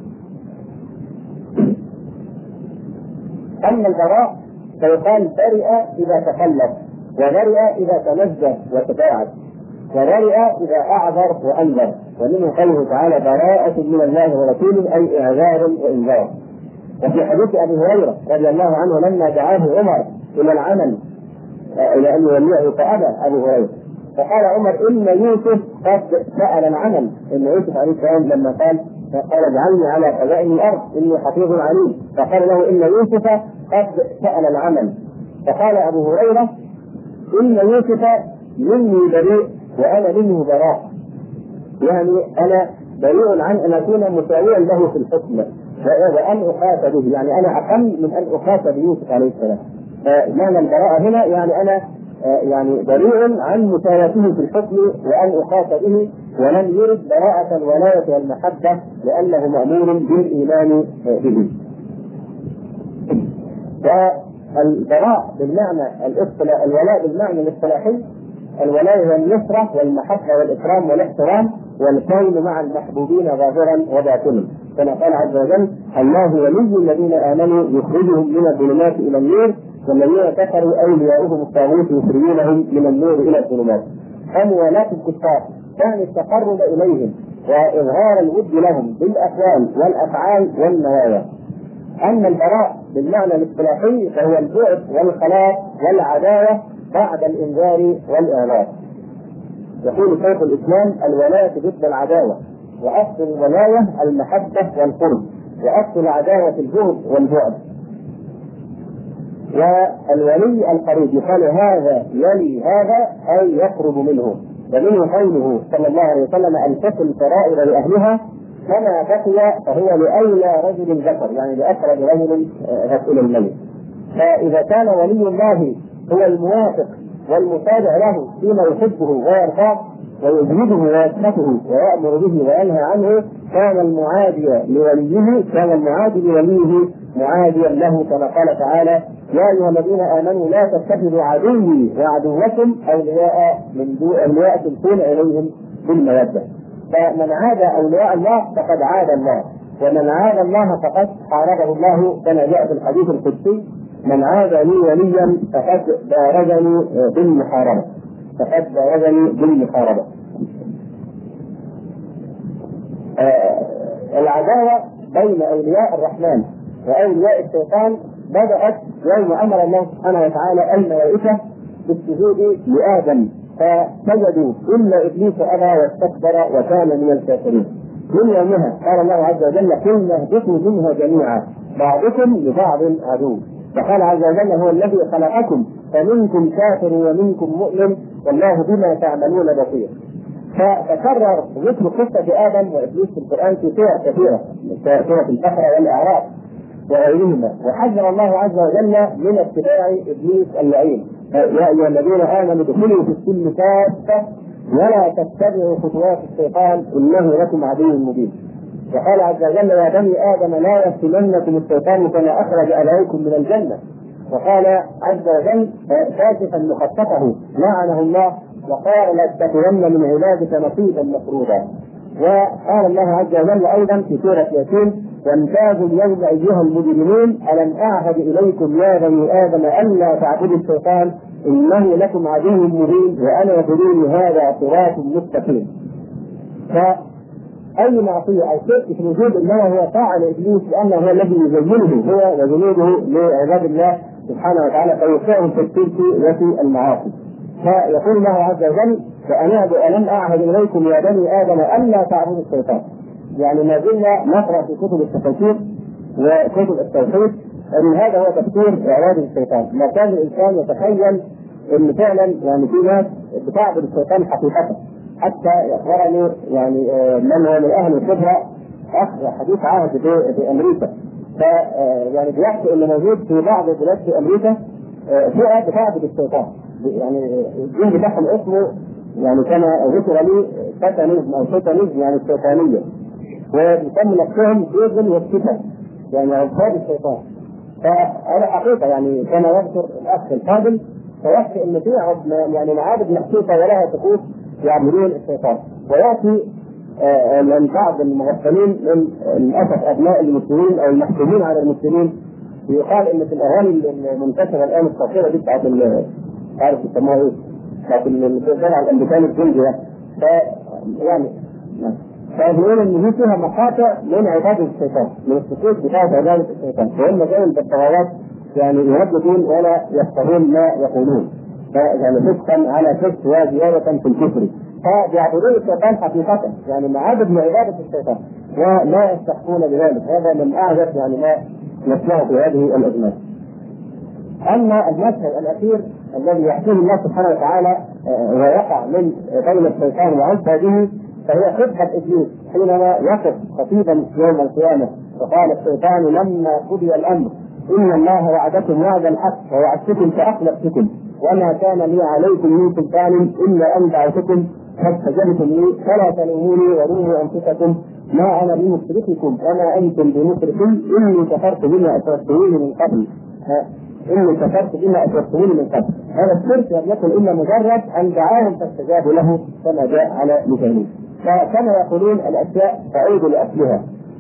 أما البراء فيقال برئ إذا تخلف، وبرئ إذا تنزه وتباعد، وبرئ إذا أعذر وأنذر. ومنه قوله تعالى: براءة من الله ورسوله، أي إعذار وإنذار. وفي حديث أبي هريرة رضي الله عنه لما دعاه عمر إلى العمل إلى أن يوليه فأبى أبو هريرة، فقال عمر: إن يوسف قد سأل العمل. إن يوسف عليه السلام لما قال قال اجعلني على خزائن الارض اني حفيظ عليم. فقال له ان يوسف قد سأل العمل. فقال ابو هريره ان يوسف مني بريء وانا منه براء، يعني انا بريء عن ان اكون مساويا له في الحكم وان اخاف به، يعني انا اقل من ان اخاف بيوسف عليه السلام. فمعنى البراءه هنا يعني انا يعني بريء عن مساواته في الحكم وان اخاف به، ولم يرد براءة الولاية والمحبة لأنه مأمور بالإيمان به. والبراء بالمعنى الاصطلاحي، الولاء بالمعنى الاصطلاحي، الولاء هو النصرة والمحبة والإكرام والاحترام والكون مع المحبوبين ظاهرا وباطنا، كما قال عز وجل: الله ولي الذين آمنوا يخرجهم من الظلمات إلى النور والذين كفروا أولياؤهم الطاغوت يخرجونهم من النور إلى الظلمات. فموالاة الكفار كان التقرب إليهم وإظهار الود لهم بالأقوال والأفعال والنوايا. أما البراء بالمعنى الاصطلاحي فهو البعد والخلاص والعداوة بعد الإنذار والإعراض. يقول شيخ الإسلام: الولاية ضد العداوة، وأصل الولاية المحبة والقرب، وأصل العداوة الجهد والبعد. والولي القريب يقال هذا يلي هذا أي يقرب منه، ومنه قوله صلى الله عليه وسلم: أن تكن فرائض لأهلها فما بقي فهو لأولى رجل ذكر، يعني لأقرب رجل إلى الملك. فإذا كان ولي الله هو الموافق والمتابع له فيما يحبه ويرضاه ويجهده ويسخطه ويأمر به وينهى عنه، كان المعادي لوليه كان المعادي لوليه معاديا له، كما قال تعالى: يا أيها الذين آمنوا لا تتخذوا عدوي وعدوكم أولياء من دون أولياء تلقون إليهم بالمودة. فمن عاد أولياء الله فقد عاد الله، ومن عاد الله فقد حاربه الله، كما جاء في الحديث القدسي: من عاد لي وليا فقد بارزني بالمحاربة فقد بارزني بالمحاربة. آه العداوة بين أولياء الرحمن وأولياء الشيطان بدأت يوم أمر الله سبحانه وتعالى الملائكة بالسجود لآدم، فسجدوا إلا إبليس أبى واستكبر وكان من الكافرين. من يومها قال الله عز وجل: قلنا اهبطوا منها جميعا بعضكم لبعض عدو. فقال عز وجل: هو الذي خلقكم فمنكم كافر ومنكم مؤمن والله بما تعملون بصير. فتكرر ذكر قصة آدم وإبليس في القرآن في سور كثيرة، سورة البقرة والأعراف وغيرهما، وحذر الله عز وجل من اتباع إبليس اللعين: يا أيها الذين آمنوا ادخلوا في السلم كافة ولا تتبعوا خطوات الشيطان إنه لكم عدو مبين. وقال عز وجل: يا بني آدم لا يفتننكم الشيطان كما أخرج أبويكم من الجنة. وقال عز وجل كاشفا مخططه لعنه الله وقال: لاتخذن من عبادك نصيبا مفروضا. وقال الله عز وجل أيضا في سورة ياسين: وامتازوا اليوم أيها المجرمون ألم أعهد إليكم يا بني آدم ألا تعبدوا الشيطان إنه لكم عدو مبين وأنا يقولون هذا صراط مستقيم. فأي معصية أو شرك في الوجود إنما هو طاعة لإبليس، لأنه هو الذي يزينه هو وجنوده لعباد الله سبحانه وتعالى، فيوقعهم في الشرك وفي المعاصي. فيقول الله عز وجل: فأنا ألم أعهد إليكم يا بني آدم ألا تعبدوا الشيطان. يعني ما زلنا نقرأ في كتب التفسير وكتب التوحيد أن هذا هو تفسير إعراض الشيطان. ما كان الإنسان يتخيل أن فعلا يعني في ناس بتعبد الشيطان حقيقة. حتى أخبرني يعني من هو من أهل الخبرة أخ حديث عهد في أمريكا، ف يعني بيحكي أن موجود في بعض البلاد في أمريكا فئة بتعبد الشيطان، يعني الدين بتاعهم اسمه يعني كما ذكر لي ساتانيزم أو ساتانيزم يعني الشيطانية، ويسموا نفسهم جوزن والشيطان يعني عباد الشيطان. فهذا حقيقة يعني كما يذكر الأخ الفاضل، فيحكي أن في يعني معابد مخصوصة ولها طقوس يعبدون الشيطان. ويأتي آه من بعض المغفلين من للأسف أبناء المسلمين أو المحسوبين على المسلمين، يقال أن في الأغاني المنتشرة الآن الصغيرة دي بتاعت عارف يسموها إيه؟ بتاعت الشارع الأمريكاني الجندي ده، ف يعني فيقولون ان دي فيها مقاطع من عباده الشيطان، من الطقوس بتاعت عباده الشيطان، وهم زي البطاريات يعني يرددون ولا يفقهون ما يقولون، يعني فسقا على فسق وزياده في الكفر. فبيعبدون الشيطان حقيقه، يعني معابد من عباده الشيطان. ولا يستحقون بذلك. هذا من اعجب يعني ما نسمعه في هذه الازمات. اما المشهد الاخير الذي يحكيه الله سبحانه وتعالى ويقع من بين الشيطان وعباده فهي خطبه ابليس حينما يقف خطيبا يوم القيامه وقال الشيطان لما قضي الامر ان الله وعدكم وعد الحق ووعدتكم فاخلفتكم وما كان لي عليكم من سلطان الا ان دعوتكم فاستجبتم لي فلا تلوموني ولوموا انفسكم ما انا بمصرخكم وما انتم بمصرخي اني كفرت بما اشركتموني من قبل اني كفرت بما اشركتموني من قبل. هذا الشرك لم يكن الا مجرد ان دعاهم فاستجابوا له كما جاء على لسانه. فكما يقولون الاشياء تعود لاصلها،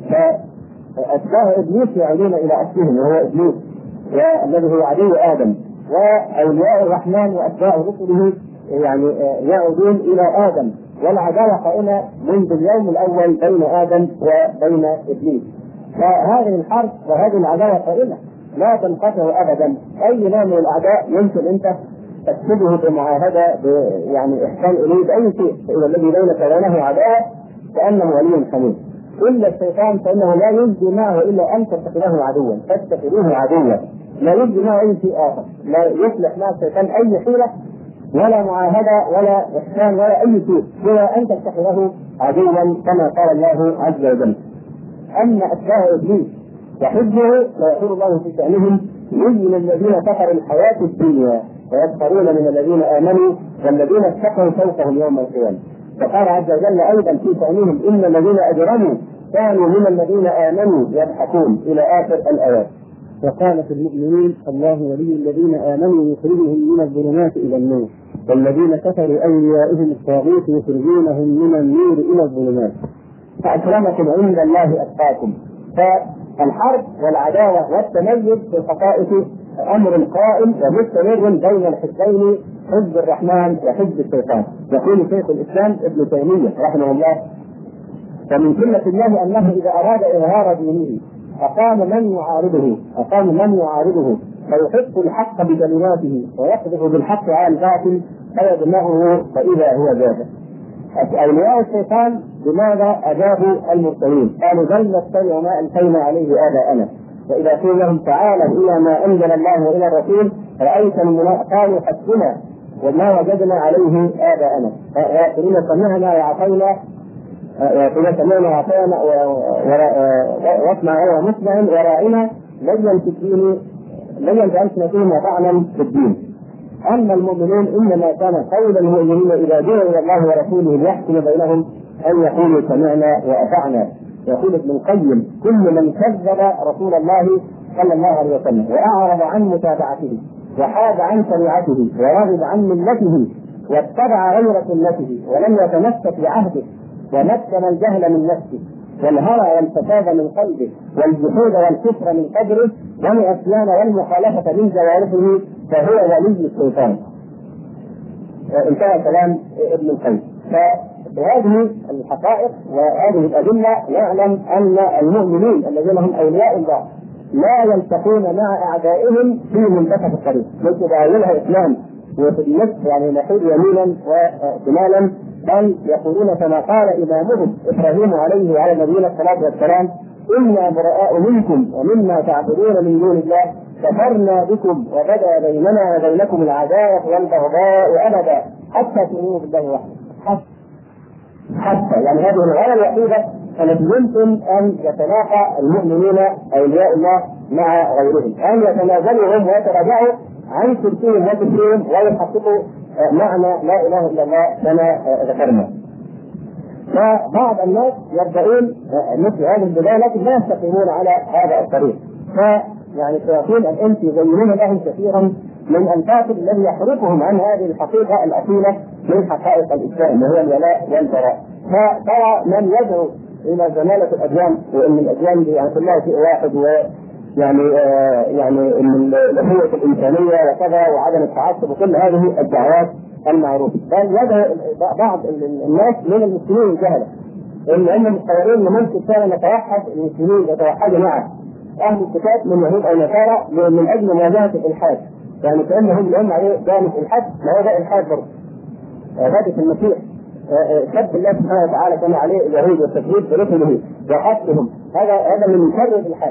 فاتباع ابليس يعودون الى اصلهم وهو ابليس الذي هو عدو ادم، واولياء الرحمن واتباع رسله يعني يعودون الى ادم، والعداوه قائمه منذ اليوم الاول بين ادم وبين ابليس. فهذه الحرب وهذه العداوه قائمه لا تنقطع ابدا. اي نوع من الاعداء يمكن انت تكتبه بمعاهده يعني احسان اليه باي شيء، اذا الذي بينك وبينه عداوه كانه ولي حميد. الا الشيطان فانه لا يجدي معه الا ان تتخذه عدوا، فاتخذوه عدوا، لا يجدي معه اي شيء اخر، لا يصلح مع الشيطان اي حيله ولا معاهده ولا احسان ولا اي شيء سوى ان تتخذه عدوا كما قال الله عز وجل. اما اتباع ابليس وحزبه فيقول الله في شانهم من الذين كفروا الحياه الدنيا ويسخرون من الذين امنوا والذين اتقوا فوقهم يوم القيامه. فقال عز وجل ايضا في شانهم ان الذين اجرموا كانوا من الذين امنوا يضحكون الى اخر الايات. وقال في المؤمنين الله ولي الذين امنوا يخرجهم من الظلمات الى النور والذين كفروا اولياؤهم الطاغوت يخرجونهم من النور الى الظلمات فاكرمكم عند الله اتقاكم. فالحرب والعداوه والتميز في الخصائص امر قائم ومستمر بين الحزبين، حزب الرحمن وحزب الشيطان. يقول شيخ الاسلام ابن تيميه رحمه الله ومن سنه الله انه اذا اراد اظهار دينه اقام من يعارضه اقام من يعارضه فيحق الحق بكلماته ويقذف بالحق على الباطل فيدمغه فاذا هو ذاك. اولياء الشيطان بماذا اجابوا المرسلين؟ قالوا بل نتبع ما القينا عليه اباءنا. واذا قيل لهم تعالوا الى ما انزل الله والى الرسول رايت المنافقين قالوا حسبنا وما وجدنا عليه اباءنا يقولون سمعنا وعصينا يقولون سمعنا وعصينا واسمع غير مسمع ورائنا لن تدين لن بألسنتهم وطعنا في الدين. اما المؤمنون انما كان قول المؤمنين اذا دعوا الى الله ورسوله ليحكم بينهم ان يقولوا سمعنا واطعنا. يقول ابن القيم كل من كذب رسول الله صلى الله عليه وسلم واعرض عن متابعته وحاد عن شريعته ورغب عن ملته واتبع غير سنته ولم يتمسك بعهده ومكن الجهل من نفسه والهوى والفساد من قلبه والجحود والكفر من قدره والعصيان والمخالفه من جوارحه فهو ولي الشيطان. انتهى كلام ابن القيم. فبهذه الحقائق وهذه الادله نعلم ان المؤمنين الذين هم اولياء الله لا يلتقون مع اعدائهم في منتصف الطريق، ليس بعينها اسلام وفي النصف يعني نحيد يمينا وشمالا، بل يقولون كما قال امامهم ابراهيم عليه وعلى نبينا الصلاه والسلام انا براء منكم ومما تعبدون من دون الله كفرنا بكم وبدا بيننا وبينكم العداوه والبغضاء ابدا حتى تؤمنوا بالله وحده. حتى حتى يعني هذه الغايه الوحيده التي يمكن ان يتلاقى المؤمنين اولياء الله مع غيرهم، ان يتنازلوا هم ويتراجعوا عن شركهم وكفرهم ويحققوا معنى لا اله الا الله كما ذكرنا. فبعض الناس يبدأون مثل هذه البداية لكن لا يستقيمون على هذا الطريق، فيعني الشياطين الانس يزينون لهم كثيرا من الباطل الذي يحرفهم عن هذه الحقيقه الاصيله من حقائق الاسلام وهو الولاء والبراء. فترى من يدعو الى زماله الاديان وان الاديان دي يعني كلها شيء واحد ويعني آه يعني ان الاخوه الانسانيه وكذا وعدم التعصب وكل هذه الدعوات المعروفه، بل يدعو بعض الناس من المسلمين الجهله ان هم متصورين ان ممكن فعلا نتوحد المسلمين يتوحدوا مع اهل الكتاب من يهود او نصارى من اجل مواجهه الالحاد، يعني كانهم اللي هم عليه ده مش الحاد، ما هو ده الحاد برضه عباده المسيح سب الله سبحانه وتعالى كما عليه اليهود والتكذيب برسله وقتلهم، هذا هذا من شر الحال.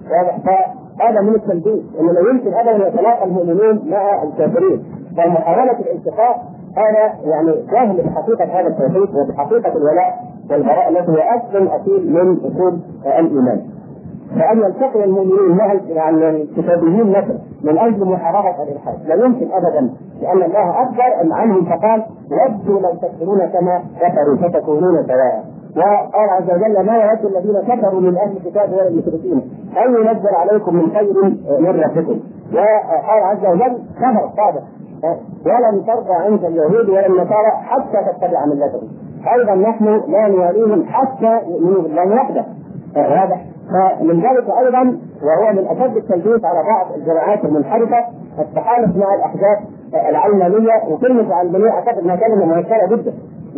هذا من التلبيس انه لا يمكن ابدا يتلاقى المؤمنين مع الكافرين، فمحاوله الالتقاء هذا يعني جاهل بحقيقه هذا التوحيد وبحقيقه الولاء والبراء التي هو اصل اصيل من اصول الايمان. فان يلتقي المؤمنين مع يعني الكتابيين مثلا من اجل محاربه الالحاد لا يمكن ابدا، لان الله اخبر عنهم فقال ودوا لو تكفرون كما كفروا فتكونون سواء. وقال عز وجل ما يود الذين كفروا من اهل الكتاب ولا المشركين ان ينزل عليكم من خير من ربكم. وقال عز وجل كفر صادق ولن ترضى عنك اليهود ولا النصارى حتى تتبع ملتهم. ايضا نحن لا نواليهم حتى يؤمنوا بالله وحده. هذا فمن ذلك ايضا وهو من اشد التلبيس على بعض الجماعات المنحرفه التحالف مع الاحزاب العلمانيه. وكلمه علمانيه اعتقد انها كلمه مهمه جدا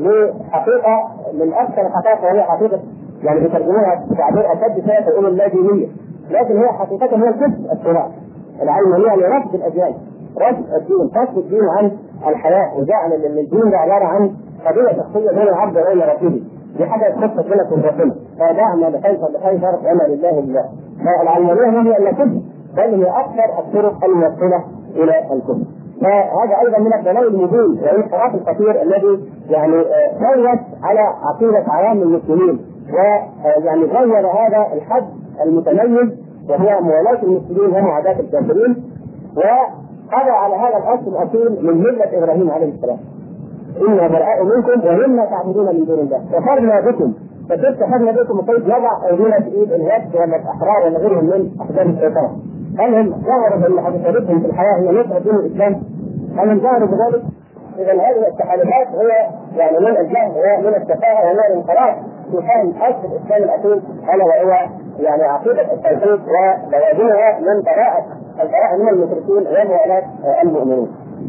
لحقيقه من اكثر الحقائق، وهي حقيقه يعني بترجموها بتعبير اشد شيء تقول اللا دينيه، لكن هي حقيقه هي الكذب الصراع العلمانيه لرفض الاديان، رفض الدين، فصل الدين عن الحياه، وجعل ان الدين ده عباره عن قضيه شخصيه بين العبد وبين ربه، دي حاجه تخص بينك وبين ربنا، فدعنا بخير بخير وما لله الا. فالعلمانيه هي الكذب، بل هي اكثر الطرق الموصله الى الكذب. فهذا ايضا من الدلائل المبين والانحراف الخطير الذي يعني سيط على عقيده عوام المسلمين، ويعني غير هذا الحد المتميز وهو موالاه المسلمين ومعاداه الكافرين، وقضى على هذا الاصل الاصيل من مله ابراهيم عليه السلام. إنا براء منكم ومما تعبدون من دون الله كفرنا بكم. فكيف كفرنا بكم وكيف يضع أيدينا في إيد اليد ولا الأحرار ولا غيرهم من أحزاب الشيطان؟ هل هم ظهروا بأن حقيقتهم في الحياة هي نصرة دين الإسلام؟ هل هم ظهروا بذلك؟ إذا هذه التحالفات هي يعني من الجهل ومن السفاهة ومن الانحراف في فهم أصل الإسلام الأصيل، ألا وهو يعني عقيدة التوحيد ولوازمها من براءة البراءة من المشركين وموالاة المؤمنين.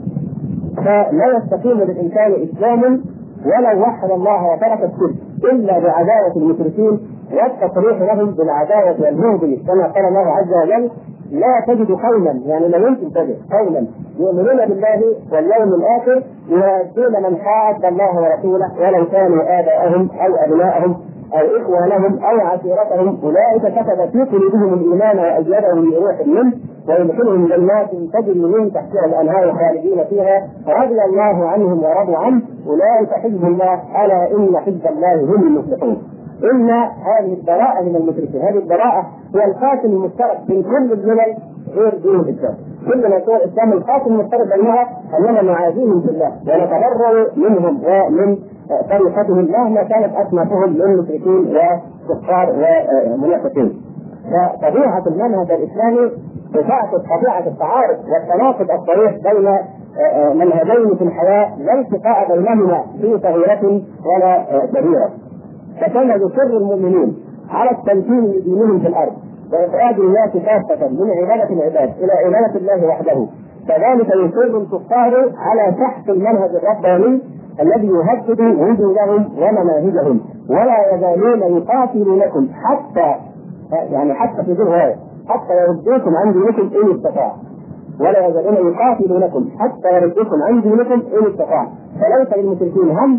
فلا يستقيم للإنسان إسلام ولو وحد الله وترك الشرك إلا بعداوة المشركين والتصريح لهم بالعداوة والبغض، كما قال الله عز وجل لا تجد قوما، يعني لا يمكن تجد قوما يؤمنون بالله واليوم الآخر يوادون من حاد الله ورسوله ولو كانوا آباءهم أو أبناءهم أو إخوانهم أو عشيرتهم أولئك كتب في قلوبهم الإيمان وأيدهم بروح منه ويدخلهم جنات تجري من تحتها الأنهار خالدين فيها رضي الله عنهم ورضوا عنه أولئك حزب الله ألا إن حزب الله هم المفلحون. إن هذه البراءة من المشركين، هذه البراءة هي القاسم المشترك بين كل الجمل غير دين الإسلام. كل ما يكون الإسلام القاسم المشترك بينها أننا نعاديهم بالله ونتبرأ منهم ومن طريقتهم مهما كانت أسماءهم من مشركين وكفار ومنافقين. فطبيعة المنهج الإسلامي تعكس طبيعة التعارض والتناقض الصريح بين منهجين في الحياة لا التقاء بينهما في صغيرة ولا كبيرة. فكان يصر المؤمنين على التمكين لدينهم في الأرض وإخراج الناس كافة من عبادة العباد إلى عبادة الله وحده، كذلك يصر الكفار على سحق المنهج الرباني الذي يهدد وجودهم ومناهجهم، ولا يزالون يقاتلونكم حتى يعني حتى في ذي الغاية حتى يردوكم عن دينكم إن استطاع، ولا يزالون يقاتلونكم حتى يردوكم عن دينكم إن استطاع. فليس للمشركين هم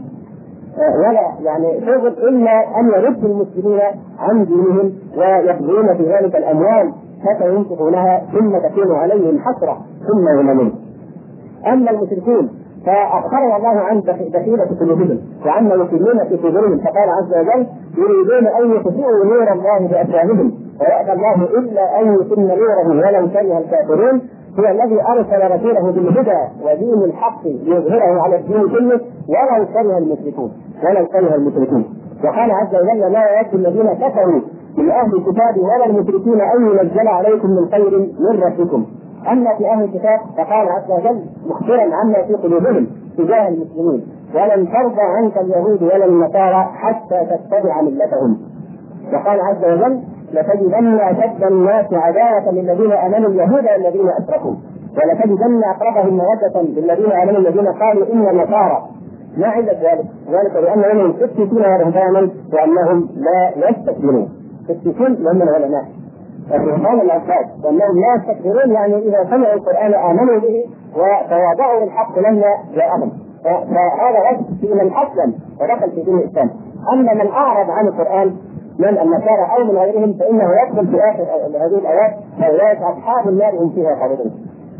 ولا يعني شغل إلا أن يردوا المسلمين عن دينهم ويبذلون في ذلك الأموال حتى ينفقونها ثم تكون عليهم حسرة ثم يمنون. أما المشركون فأخبرنا الله عن دخيلة قلوبهم وعن يقيمون في صدورهم، فقال عز وجل يريدون أن يطفئوا نور الله بأفواههم ويأبى الله إلا أن يتم نوره ولو كره الكافرون. هو الذي أرسل رسوله بالهدى ودين الحق ليظهره على الدين كله ولو كره المشركون ولو كره المشركون. وقال عز وجل لا يود الذين كفروا من أهل الكتاب ولا المشركين أن ينزل عليكم من خير من ربكم. أما في أهل الكتاب فقال عز وجل مخبرا عما في قلوبهم تجاه المسلمين ولن ترضى عنك اليهود ولا النصارى حتى تتبع ملتهم. وقال عز وجل لتجدن أشد الناس عداوة للذين آمنوا اليهود والذين أشركوا ولتجدن أقربهم مودة للذين آمنوا الذين قالوا إن النصارى. ما علة ذلك؟ ذلك لأن منهم قسيسين ورهبانا وأنهم لا يستكبرون. قسيسين لهم العلماء الرهبان الأشخاص وأنهم لا يستكبرون، يعني إذا سمعوا القرآن آمنوا به وتواضعوا للحق لما جاءهم. فهذا رد في من اسلم ودخل في دين الاسلام. اما من اعرض عن القران من النصارى او من غيرهم فانه يدخل في اخر هذه الايات فاولئك اصحاب النار هم فيها خالدون.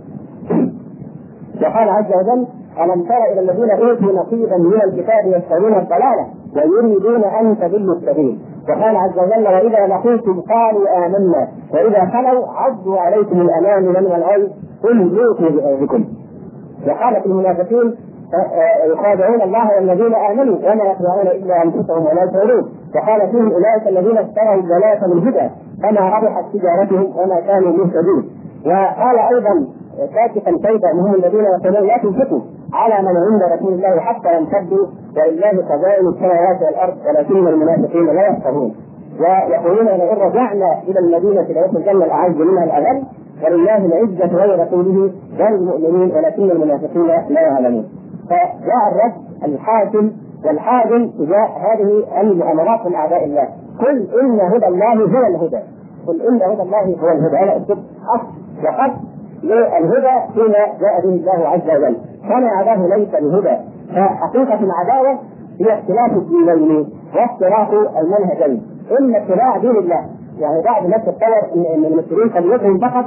وقال عز وجل: ألم تر إلى الذين أوتوا نصيبا من الكتاب يشترون الضلالة ويريدون أن تضلوا السبيل. وقال عز وجل: وإذا لقيتم قالوا آمنا وإذا خلوا عضوا عليكم الأنامل من الغيظ قل موتوا بغيظكم. وقال في المنافقين: يخادعون الله والذين آمنوا وما يخدعون إلا أنفسهم ولا يشعرون. وقال فيهم: أولئك الذين اشتروا الضلالة بالهدى فما ربحت تجارتهم وما كانوا مهتدين. وقال أيضا كاشفا كيف انهم الذين يقولون لا تنفقوا على من عند رسول الله حتى ينفضوا ولله خزائن السماوات والارض ولكن المنافقين لا يفقهون. ويقولون لئن رجعنا الى المدينه ليخرجن الاعز منها الاذل ولله العزه ولرسوله وللمؤمنين ولكن المنافقين لا يعلمون. فجاء الرد الحاكم والحاكم تجاه هذه المؤامرات من اعداء الله: قل ان هدى الله هو الهدى. قل ان هدى الله هو الهدى. هذا اسلوب اصل وقصد للهدى فيما جاء به الله عز وجل. كان عداه ليس الهدى. فحقيقة العداوة هي اختلاف الدينين واختلاف المنهجين. إما اتباع دين الله، يعني بعض الناس تتصور إن المسلمين قد يدعون فقط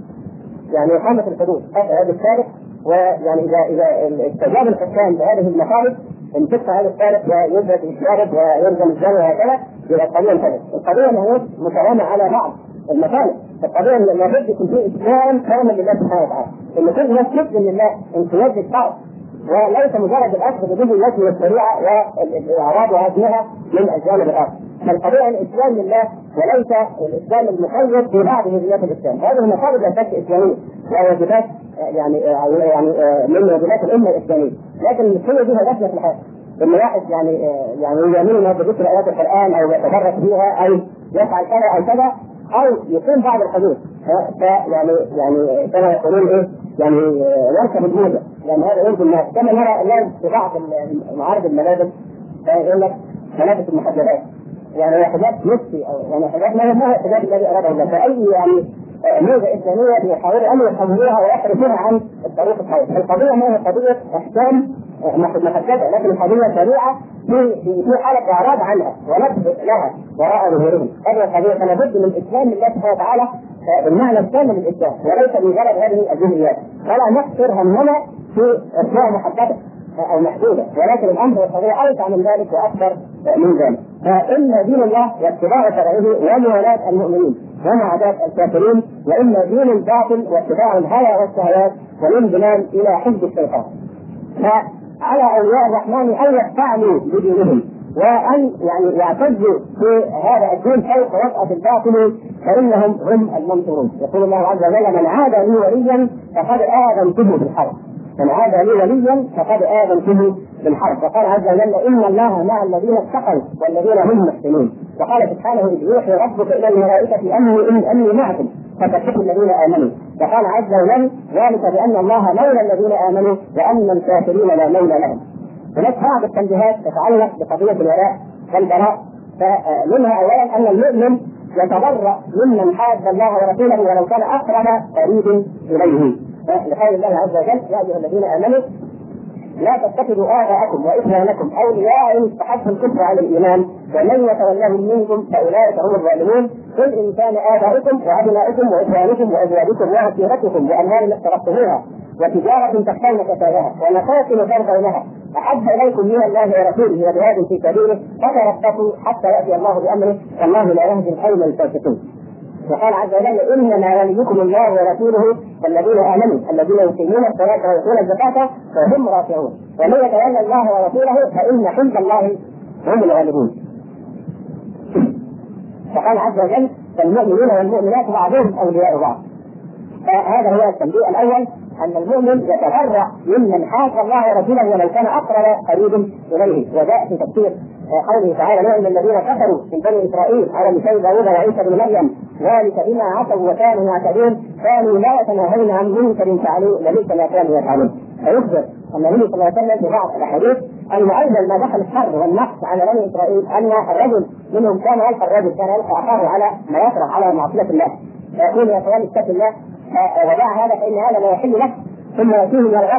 يعني إقامة الحدود حتى هذا السارق، ويعني إذا إذا استجاب الحكام بهذه المخالف امسك هذا السارق ويدرك الشارب ويلزم الجامع وهكذا يبقى القضية انتهت. القضية ما هي مترامة على بعض المخالف. القضية ان لابد يكون في اسلام كامل لله سبحانه وتعالى، ان كل الناس تسلم لله انقياد الشعب وليس مجرد الاخذ بجزء الناس من الشريعه والاعراض وهدمها من الجانب الاخر. فالقضية الاسلام لله وليس الاسلام المقيد في بعض هديات الاسلام. هذه المصادر لا شك اسلاميه وواجبات يعني يعني من واجبات الامه الاسلاميه، لكن هي دي هدفنا في الحياه. ان واحد يعني يعني يؤمن بذكر ايات القران او يتبرك بها او يفعل كذا او كذا او يقيم بعض الحدود فيعني يعني كما يقولون ايه يعني يركب الموجه، يعني هذا يرضي الناس. كما نرى الان في بعض معارض الملابس يقول لك ملابس المحجبات، يعني حجاب نفسي او يعني حجاب ما هو الحجاب الذي اراده الله، فاي يعني موجه اسلاميه يحاولوا ان يحولوها ويحرفوها عن الطريق الصحيح. القضيه ما هي قضيه احكام محدده، لكن القضيه شريعه في في حاله اعراض عنها ونبذ لها وراء ظهورهم. هذه القضيه فلا بد من الاسلام لله سبحانه وتعالى بالمعنى الكامل للاسلام وليس مجرد هذه الجزئيات، فلا نحصر همنا في اشياء محدده او محدوده، ولكن الامر والقضيه اوسع من ذلك واكثر من ذلك. فان دين الله واتباع شرعه وموالاه المؤمنين ومعاداه الكافرين، واما دين الباطل واتباع الهوى والشهوات والانضمام الى حزب الشيطان. فعلى اولياء الرحمن ان يستعلوا بدينهم وان يعني يعتزوا في هذا الدين فوق وطأة الباطل فانهم هم المنصورون. يقول الله عز وجل: من عادى لي وليا فقد آذنته بالحرب. من عادى لي وليا فقد آذنته بالحرب. وقال عز وجل: ان الله مع الذين اتقوا والذين هم محسنون. وقال سبحانه: اذ يوحي ربك الى الملائكه اني اني معكم فثبتوا الذين امنوا. وقال عز وجل: ذلك بان الله مولى الذين امنوا وان الكافرين لا مولى لهم. هناك بعض التنبيهات تتعلق بقضيه الولاء والبراء. فمنها اولا ان المؤمن يتبرأ ممن حاد الله ورسوله ولو كان اقرب قريب اليه، لقول الله عز وجل: يا ايها الذين امنوا لا تتخذوا آباءكم وإخوانكم أولياء إن استحبوا الكفر على الإيمان ومن يتولهم منكم فأولئك هم الظالمون. قل إن كان آباؤكم وأبناؤكم وإخوانكم وأزواجكم وعشيرتكم وأموال اقترفتموها وتجارة تخشون كسادها ومساكن ترضونها أحب إليكم من الله ورسوله وجهاد في سبيله فتربصوا حتى يأتي الله بأمره والله لا يهدي القوم الفاسقين. وقال عز وجل: انما وليكم الله ورسوله والذين امنوا الذين يقيمون الصلاه ويؤتون الزكاه وهم راكعون ومن يتولى الله ورسوله فان حزب الله هم الغالبون. فقال عز وجل: فالمؤمنون والمؤمنات بعضهم اولياء بعض. فهذا هو التنبيه الاول، ان المؤمن يتبرأ ممن حاد الله ورسوله ولو كان اقرب قريب اليه. وجاء في تفسير قوله تعالى: لعن الذين كفروا من بني اسرائيل على مثال داوود وعيسى بن مريم ذلك بما عصوا وكانوا يعتدون كانوا لا يتناهون عن منكر فعلوه لبئس ما كانوا يفعلون. فيخبر النبي صلى الله عليه وسلم في بعض الاحاديث ان ايضا ما دخل الحر والنقص على بني اسرائيل ان الرجل منهم كان يلقى الرجل كان يلقى اخاه على ما يكره على معصيه الله فيقول: يا فلان اتق الله ودع هذا فان هذا لا يحل لك، ثم ياتيه من الغد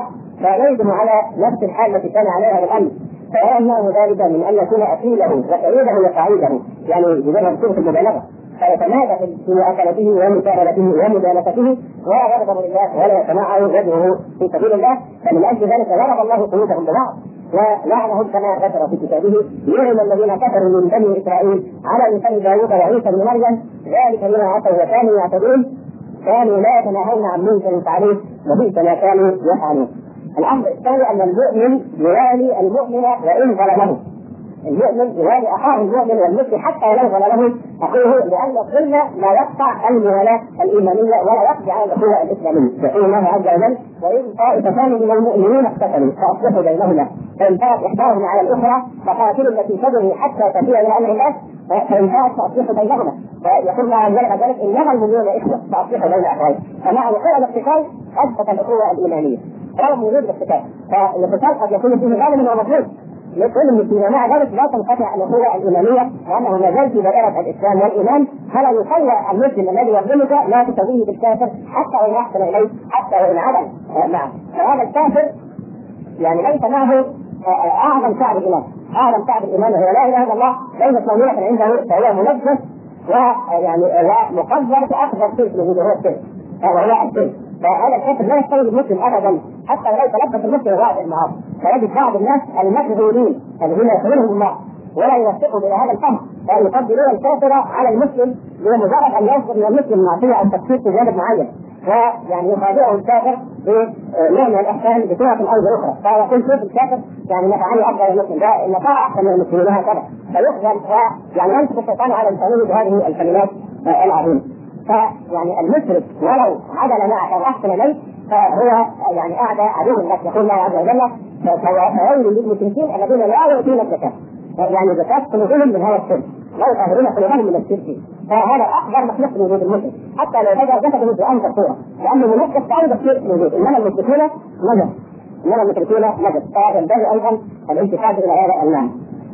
فيندم على نفس الحال التي كان عليها بالامس، فيرى انه ذلك من ان يكون اكيله وسعيده وسعيده، يعني بمجرد صوره المبالغه، فيتمادى في مؤاكلته ومساعدته ومجالسته ولا يغضب لله ولا يتمعن وجهه في سبيل الله. فمن اجل ذلك ضرب الله قلوبهم ببعض ولعنهم كما ذكر في كتابه: يعلم الذين كفروا من بني اسرائيل على لسان داوود وعيسى بن مريم ذلك بما عصوا وكانوا يعتدون كانوا لا يتناهون عن منكر فعلوه وبئس ما كانوا يفعلون. الامر الثاني ان المؤمن يوالي المؤمن وان ظلمه. المؤمن يوالي اخاه المؤمن والمسلم حتى ولو ظلمه اخوه، لان الظلم لا يقطع الموالاه الايمانيه ولا يقضي على الاخوه الاسلاميه. يقول الله عز وجل: وان طائفتان من المؤمنين اقتتلوا فاصلحوا بينهما فان بغت احداهما على الاخرى فقاتلوا التي تبغي حتى تفيء الى امر الله فان بغت فاصلحوا بينهما. فيقول الله عز وجل: ذلك انما المؤمنون اخوه فاصلحوا بين اخوين. فمع وقوع الاقتتال اثبت الاخوه الايمانيه رغم وجود الاقتتال. فالاقتتال قد يكون فيه ظالم ومظلوم، يقول المسلمين مع ذلك لا تنقطع الاخوه الايمانيه لانه ما زال في دائره الاسلام والايمان، فلا يخلى المسلم الذي يظلمك لا تسويه بالكافر حتى وان احسن اليه حتى وان عدل معه. فهذا الكافر يعني ليس معه اعظم شعب الايمان، اعظم شعب الايمان هو لا اله الا الله، ليست موجوده عنده فهو منجس ويعني مقدر كافضل شيء في الوجود هو الشرك وهو الشرك. فهذا الكافر لا يستوي المسلم ابدا حتى لو تلبس المسلم بعض المعاصي. فيجد بعض الناس المجهولين الذين يخبرهم الله ولا يوفقهم الى هذا الفهم فيفضلون الكافر على المسلم بمجرد ان يصدر من المسلم معصيه او تكفير في جانب معين، ويعني يخادعه الكافر بنوع من الاحسان بصوره او باخرى. فيقول شوف الكافر يعني نفعني افضل من المسلم، ده النفاع احسن من المسلمين وهكذا، فيخجل ويعني يمسك الشيطان على لسانه بهذه الكلمات العظيمه. فيعني المشرك ولو عدل معك او احسن اليك فهو يعني اعدى عدو لك. يقول الله عز وجل: فويل للمشركين الذين لا يؤتون الزكاه، يعني الزكاه قلوبهم من هذا الشرك، لا يطهرون قلوبهم من الشرك. فهذا اكبر مخلوق من وجود المسلم حتى لو بدا جسده بانثى صوره، لانه منكس تعود الشرك في الوجود. انما المشركون نجس، انما المشركون نجس، فينبغي ايضا الانتقاد الى هذا المعنى.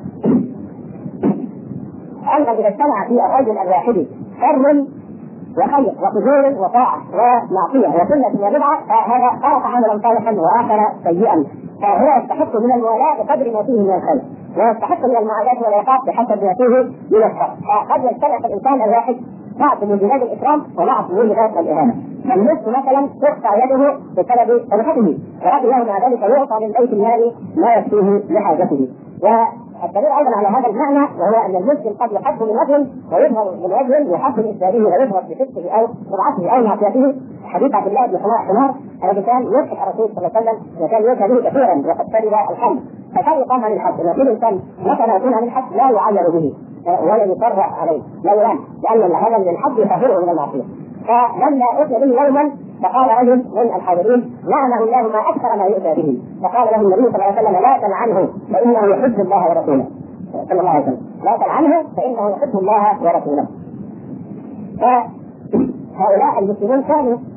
اما اذا اجتمع في الرجل الواحد شر وخير وفجور وطاعه ومعصيه وسنه وبدعه فهذا خلق عملا صالحا واخر سيئا، فهو يستحق من الموالاه بقدر ما فيه من الخير ويستحق من المعاداه والعقاب بحسب ما فيه من الشر. فقد يجتمع في الانسان الواحد بعض موجبات الاكرام وبعض موجبات الاهانه. فالنصف مثلا تقطع يده بسبب صدقته ولكن له مع ذلك يعطى من بيت المال ما يكفيه لحاجته. والدليل ايضا على هذا المعنى وهو ان المسلم قد يحب من وجه ويظهر من وجه يحب لاسلامه ويظهر بفسقه او بضعفه او معصيته. حديث عبد الله بن حمار الذي كان يضحك الرسول صلى الله عليه وسلم وكان يؤتى به كثيرا وقد شرب الخمر، فكان يقام عن الحد. يقول الانسان متى يكون عن الحد لا يعاير به ولا يقرع عليه، لا يلام، لان هذا من الحد يطهره من المعصيه. فلما اتي به يوما فقال رجل من الحاضرين: لعنه الله ما اكثر ما يؤتى به. فقال له النبي صلى الله عليه وسلم: لا تلعنه فانه يحب الله ورسوله صلى الله عليه وسلم، لا تلعنه فانه يحب الله ورسوله. فهؤلاء المسلمون كانوا